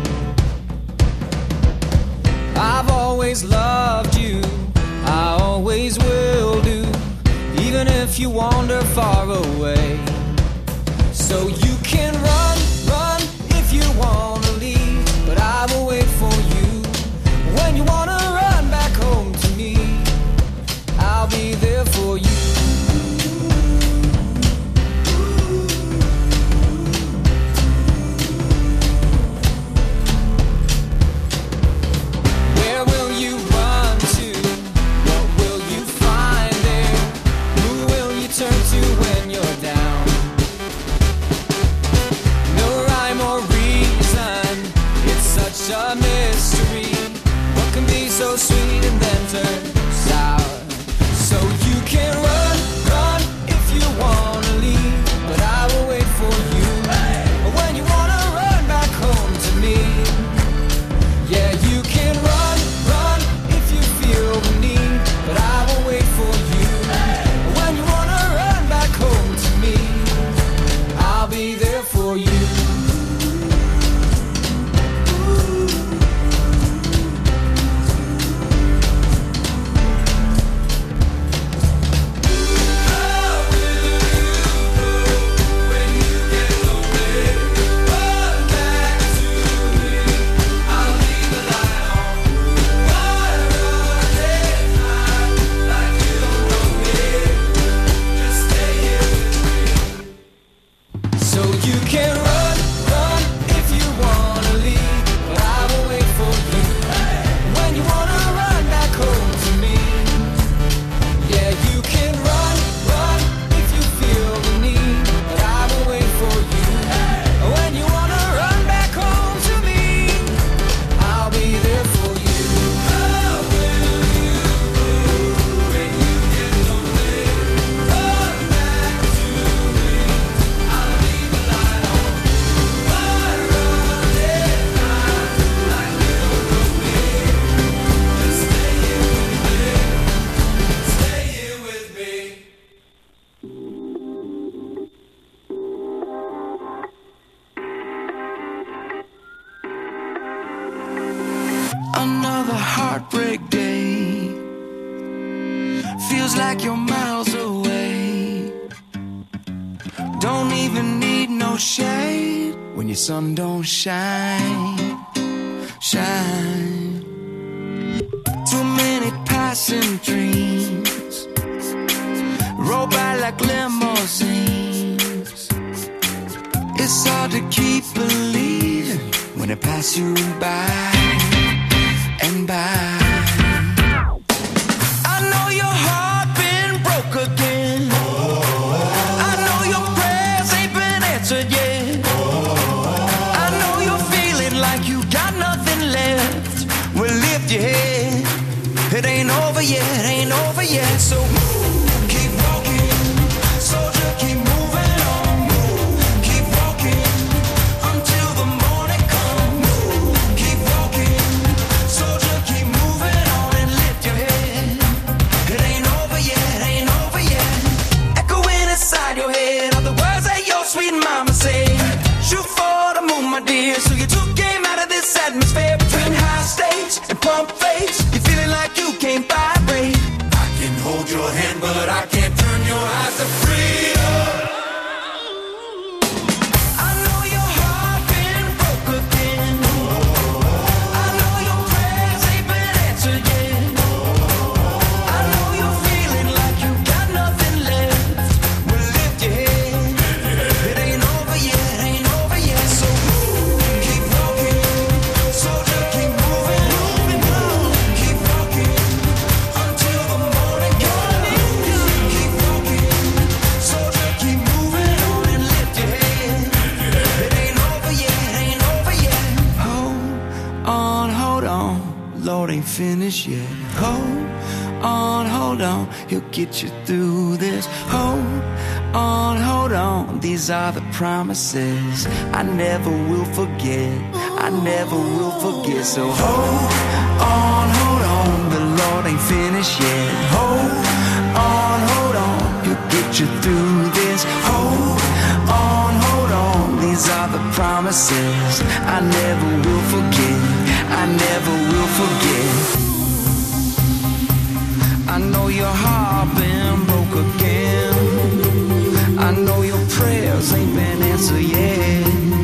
I've always loved you, I always will do, even if you wander far away. So you can run if you wanna leave, but I will wait for you. When you wanna run back home to me, I'll be there for you. A mystery, what can be so sweet and then turn sour? So you can run if you wanna leave, but I will wait for you. When you wanna run back home to me, yeah, you can run if you feel the need, but I will wait for you. When you wanna run back home to me, I'll be there for you. like you're miles away. Don't even need no shade when your sun don't shine. Shine. Too many passing dreams roll by like limousines. It's hard to keep believing when they pass you by and by. I know your heart been broke again. I know your prayers ain't been answered yet. I know you're feeling like you got nothing left. Well, lift your head. It ain't over yet, ain't over yet. So keep walking, soldier, keep moving on. Keep walking until the morning comes. Keep walking, soldier, keep moving on and lift your head. It ain't over yet, ain't over yet. Echoing inside your head are the words that your sweet mama said. Shoot for the moon, my dear. So you took game out of this atmosphere between high stage and pump face. You're feeling like you can't vibrate. I can hold your hand, but I can't turn your eyes to freedom. I know your heart been broke again. I know your prayers ain't been answered yet. I know you're feeling like you got nothing left. Well, lift your head. It ain't over yet, ain't over yet. So keep walking, soldier, keep moving on. Keep walking until the morning comes. Keep walking, soldier, keep moving on and lift your head. It ain't over yet, ain't over yet. Hold on, Lord ain't finished yet. Hold on, he'll get you through this. Hold on, these are the promises I never will forget. I never will forget. So hold on, the Lord ain't finished yet. Hold on, he'll get you through this. Hold on, these are the promises I never will forget. I never will forget. I know your heart been broke again. I know your prayers ain't been answered yet.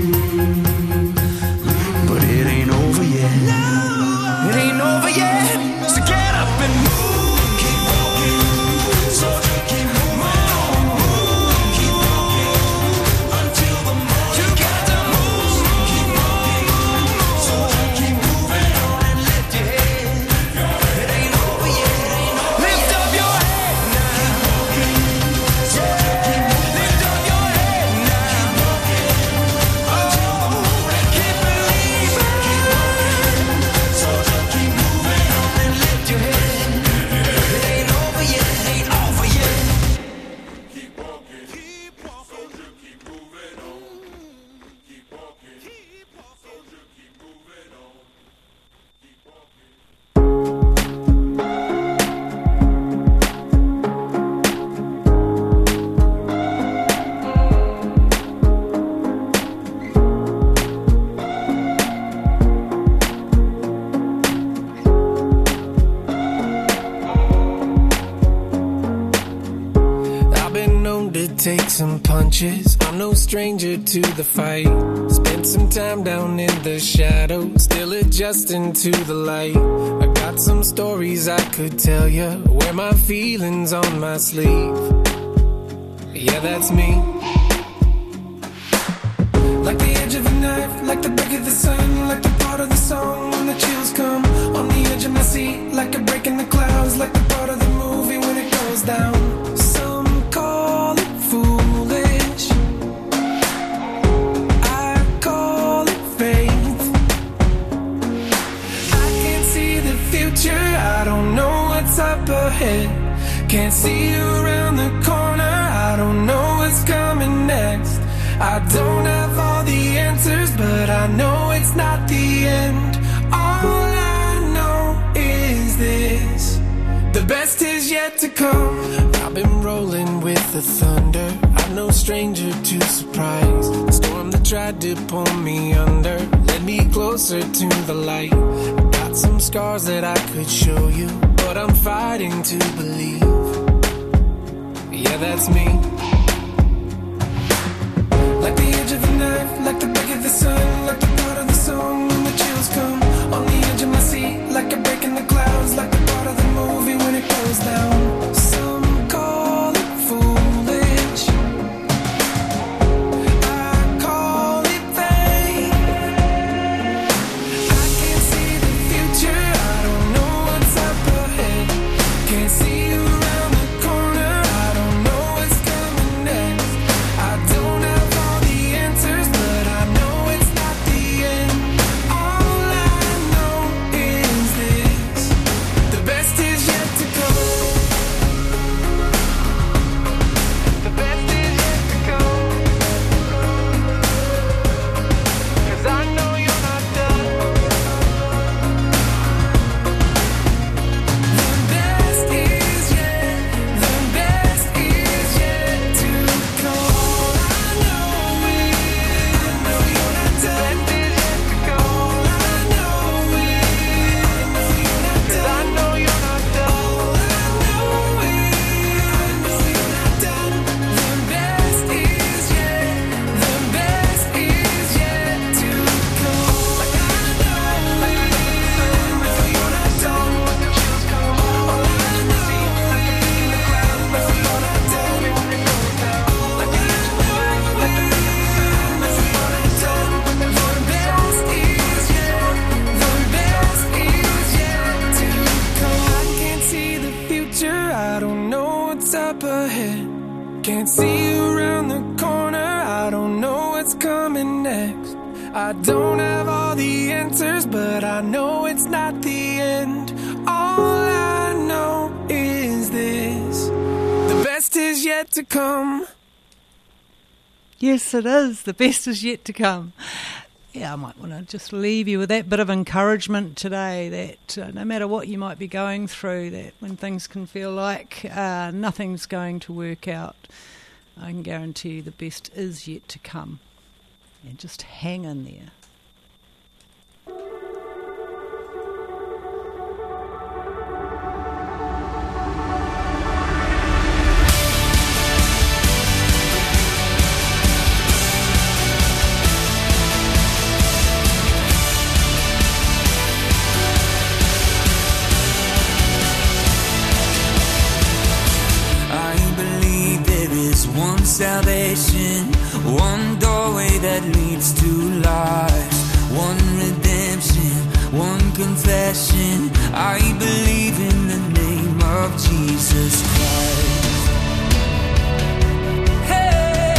But it ain't over yet. It ain't over yet. So get up and move. Keep walking, soldier, keep moving on. Keep walking until the morning. You got to move. Keep walking, soldier, keep moving on and lift your head. It ain't over yet. Lift up your head now. Keep walking, soldier, keep moving. Lift up your head now. Keep walking until the morning. Keep believing. Keep walking, soldier, keep moving on and lift your head. It ain't over yet, ain't over yet. Keep walking, soldier, keep moving on. Keep walking, soldier, keep moving on. Keep walking. I've been known to take some punches. I'm no stranger to the fight. Spent some time down in the shadows, still adjusting to the light. I got some stories I could tell you, wear my feelings on my sleeve. Yeah, that's me. Like the edge of a knife, like the break of the sun, like the part of the song when the chills come. On the edge of my seat, like a break in the clouds, like the part of the movie when it goes down. Some call it foolish, I call it faith. I can't see the future, I don't know what's up ahead. Can't see around the corner, I don't know what's coming next. I don't have all the answers, but I know it's not the end. All I know is this: the best is yet to come. I've been rolling with the thunder, I'm no stranger to surprise. The storm that tried to pull me under led me closer to the light. I got some scars that I could show you, but I'm fighting to believe. Yeah, that's me. Like the edge of a knife, like the back of the sun, like the part of the song when the chills come. On the edge of my seat, like a break in the clouds, like the part of the movie when it goes down. Some call it foolish, I call it fate. I can't see the future, I don't know what's up ahead. Can't see around the corner, I don't know what's coming next. I don't have all the answers, but I know it's not the end. All I know is this: the best is yet to come. The best is yet to come. 'Cause I know you're not done. The best is yet to come. All I know you're not done. The best is yet to come. All I know you're not done. 'Cause I know you're not done. All I know you're not done. The best is yet to come. Like I know you're not done. When the chills come, all I know like the beat in the crowd, but you're not done. When it goes down, like the edge of the knife, like the back of the sun, but you're not done. The best is yet to come. I can't see the future, I don't know what's up ahead. Can't see around the corner, I don't know what's coming next. I don't have all the answers, but I know it's not the end. All I know is this: the best is yet to come. Yes, it is. The best is yet to come. Yeah, I might want to just leave you with that bit of encouragement today, that no matter what you might be going through, that when things can feel like nothing's going to work out, I can guarantee you the best is yet to come. And just hang in there. I believe there is one salvation, one doorway that leads to life, one redemption, one confession. I believe in the name of Jesus Christ. Hey!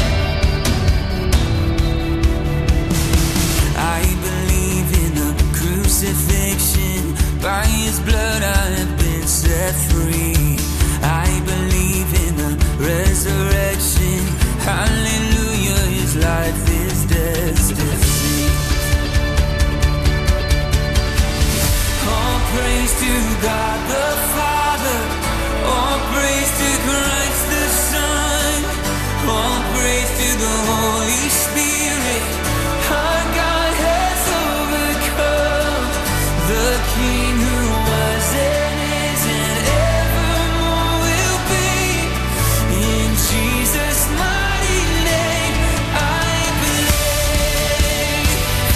I believe in the crucifixion. By His blood I have been set free. I believe in the resurrection. Hallelujah, His life is destiny. All praise to God the Father. All praise to Christ the Son. All praise to the Holy Spirit. Our God has overcome. The King who was and is and evermore will be. In Jesus' mighty name I believe.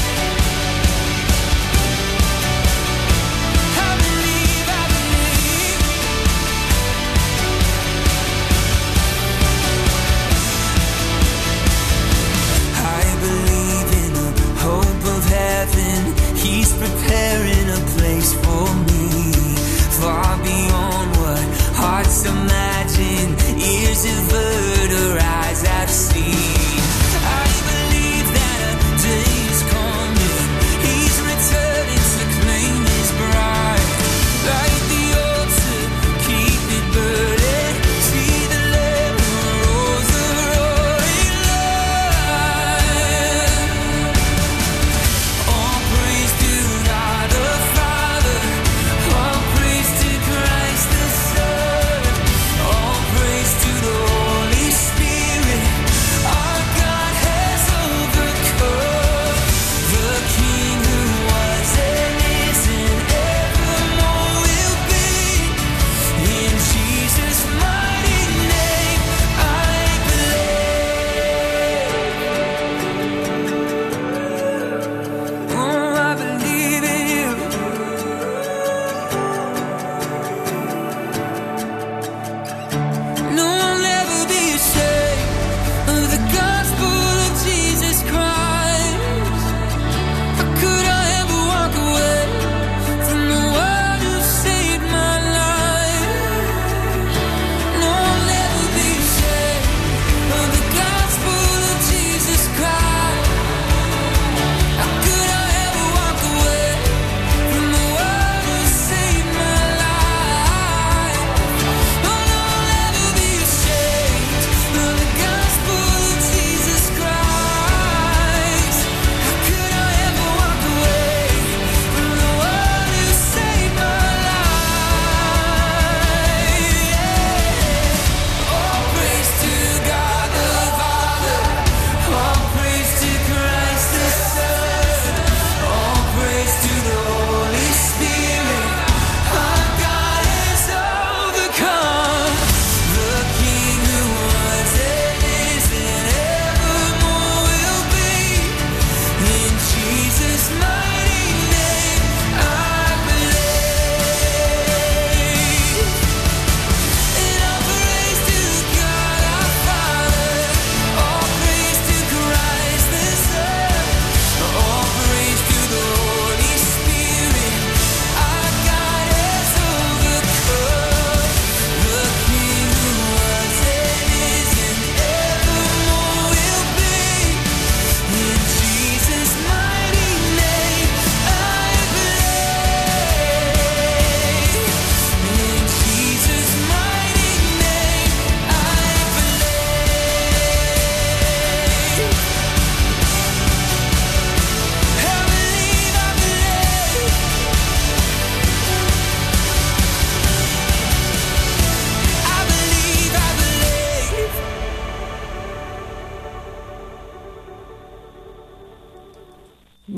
I believe, I believe. I believe in the hope of heaven. He's preparing a place for me, far beyond what hearts imagine, ears have heard, or eyes have seen. I believe that a day is coming. He's returning to claim His bride. Light the altar, keep it burning. See the Lamb who rose the roaring lion. All praise to God the Father. All praise to Christ the Son. All praise to the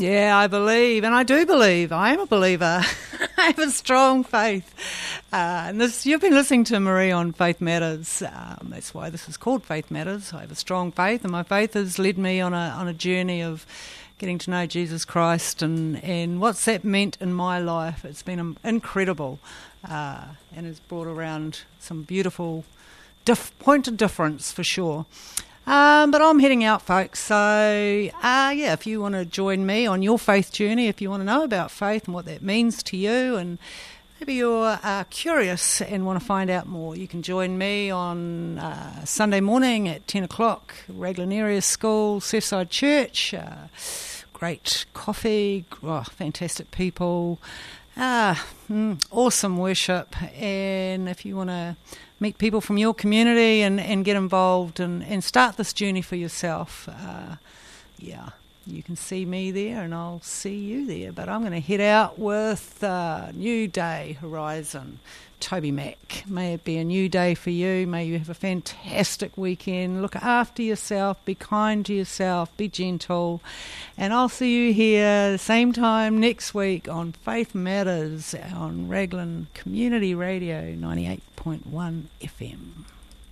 Yeah, I believe, and I do believe. I am a believer. I have a strong faith. You've been listening to Marie on Faith Matters. That's why this is called Faith Matters. I have a strong faith, and my faith has led me on a journey of getting to know Jesus Christ and what's that meant in my life. It's been incredible, and has brought around some beautiful point of difference for sure. But I'm heading out, folks, so if you want to join me on your faith journey, if you want to know about faith and what that means to you, and maybe you're curious and want to find out more, you can join me on Sunday morning at 10 o'clock, Raglan Area School, Surfside Church. Great coffee, fantastic people, awesome worship, and if you want to meet people from your community and get involved and start this journey for yourself, you can see me there and I'll see you there. But I'm going to head out with New Day Horizon, Toby Mac. May it be a new day for you. May you have a fantastic weekend. Look after yourself, be kind to yourself, be gentle, and I'll see you here same time next week on Faith Matters on Raglan Community Radio 98.1 FM.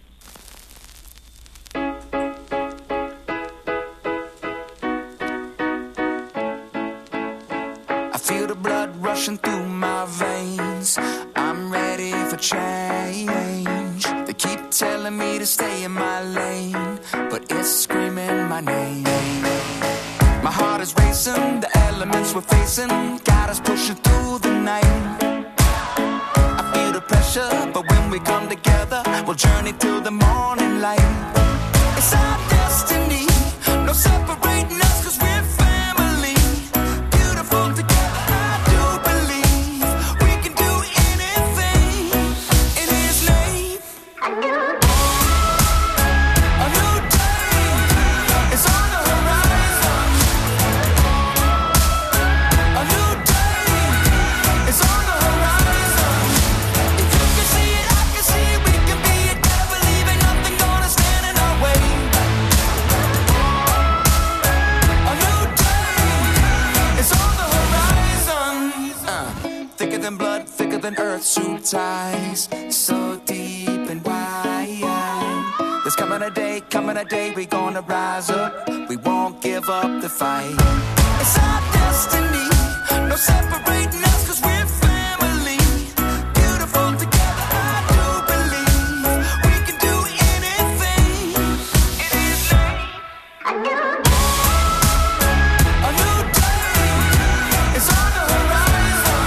I feel the blood rushing through my veins. I'm ready for change. They keep telling me to stay in my lane, but it's screaming my name. My heart is racing, the elements we're facing got us pushing through the night. I feel the pressure, but when we come together, we'll journey through the morning light. It's our destiny, no separating us, 'cause we're family. Beautiful together. Earth suit ties so deep and wide. There's coming a day we're gonna rise up. We won't give up the fight. It's our destiny, no separating us, 'cause we're family. Beautiful together, I do believe we can do anything. It is a new day is on the horizon.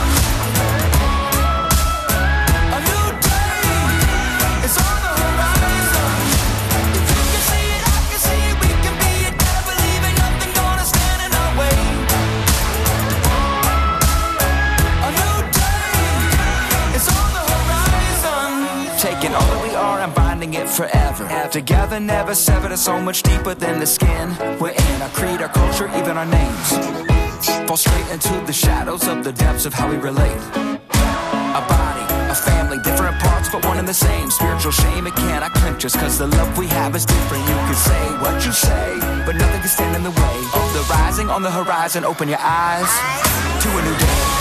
It forever. Together, never severed. It's so much deeper than the skin we're in. Our creed, our culture, even our names fall straight into the shadows of the depths of how we relate. A body, a family, different parts but one and the same. Spiritual shame, it cannot clinch us, 'cause the love we have is different. You can say what you say, but nothing can stand in the way of the rising on the horizon. Open your eyes to a new day.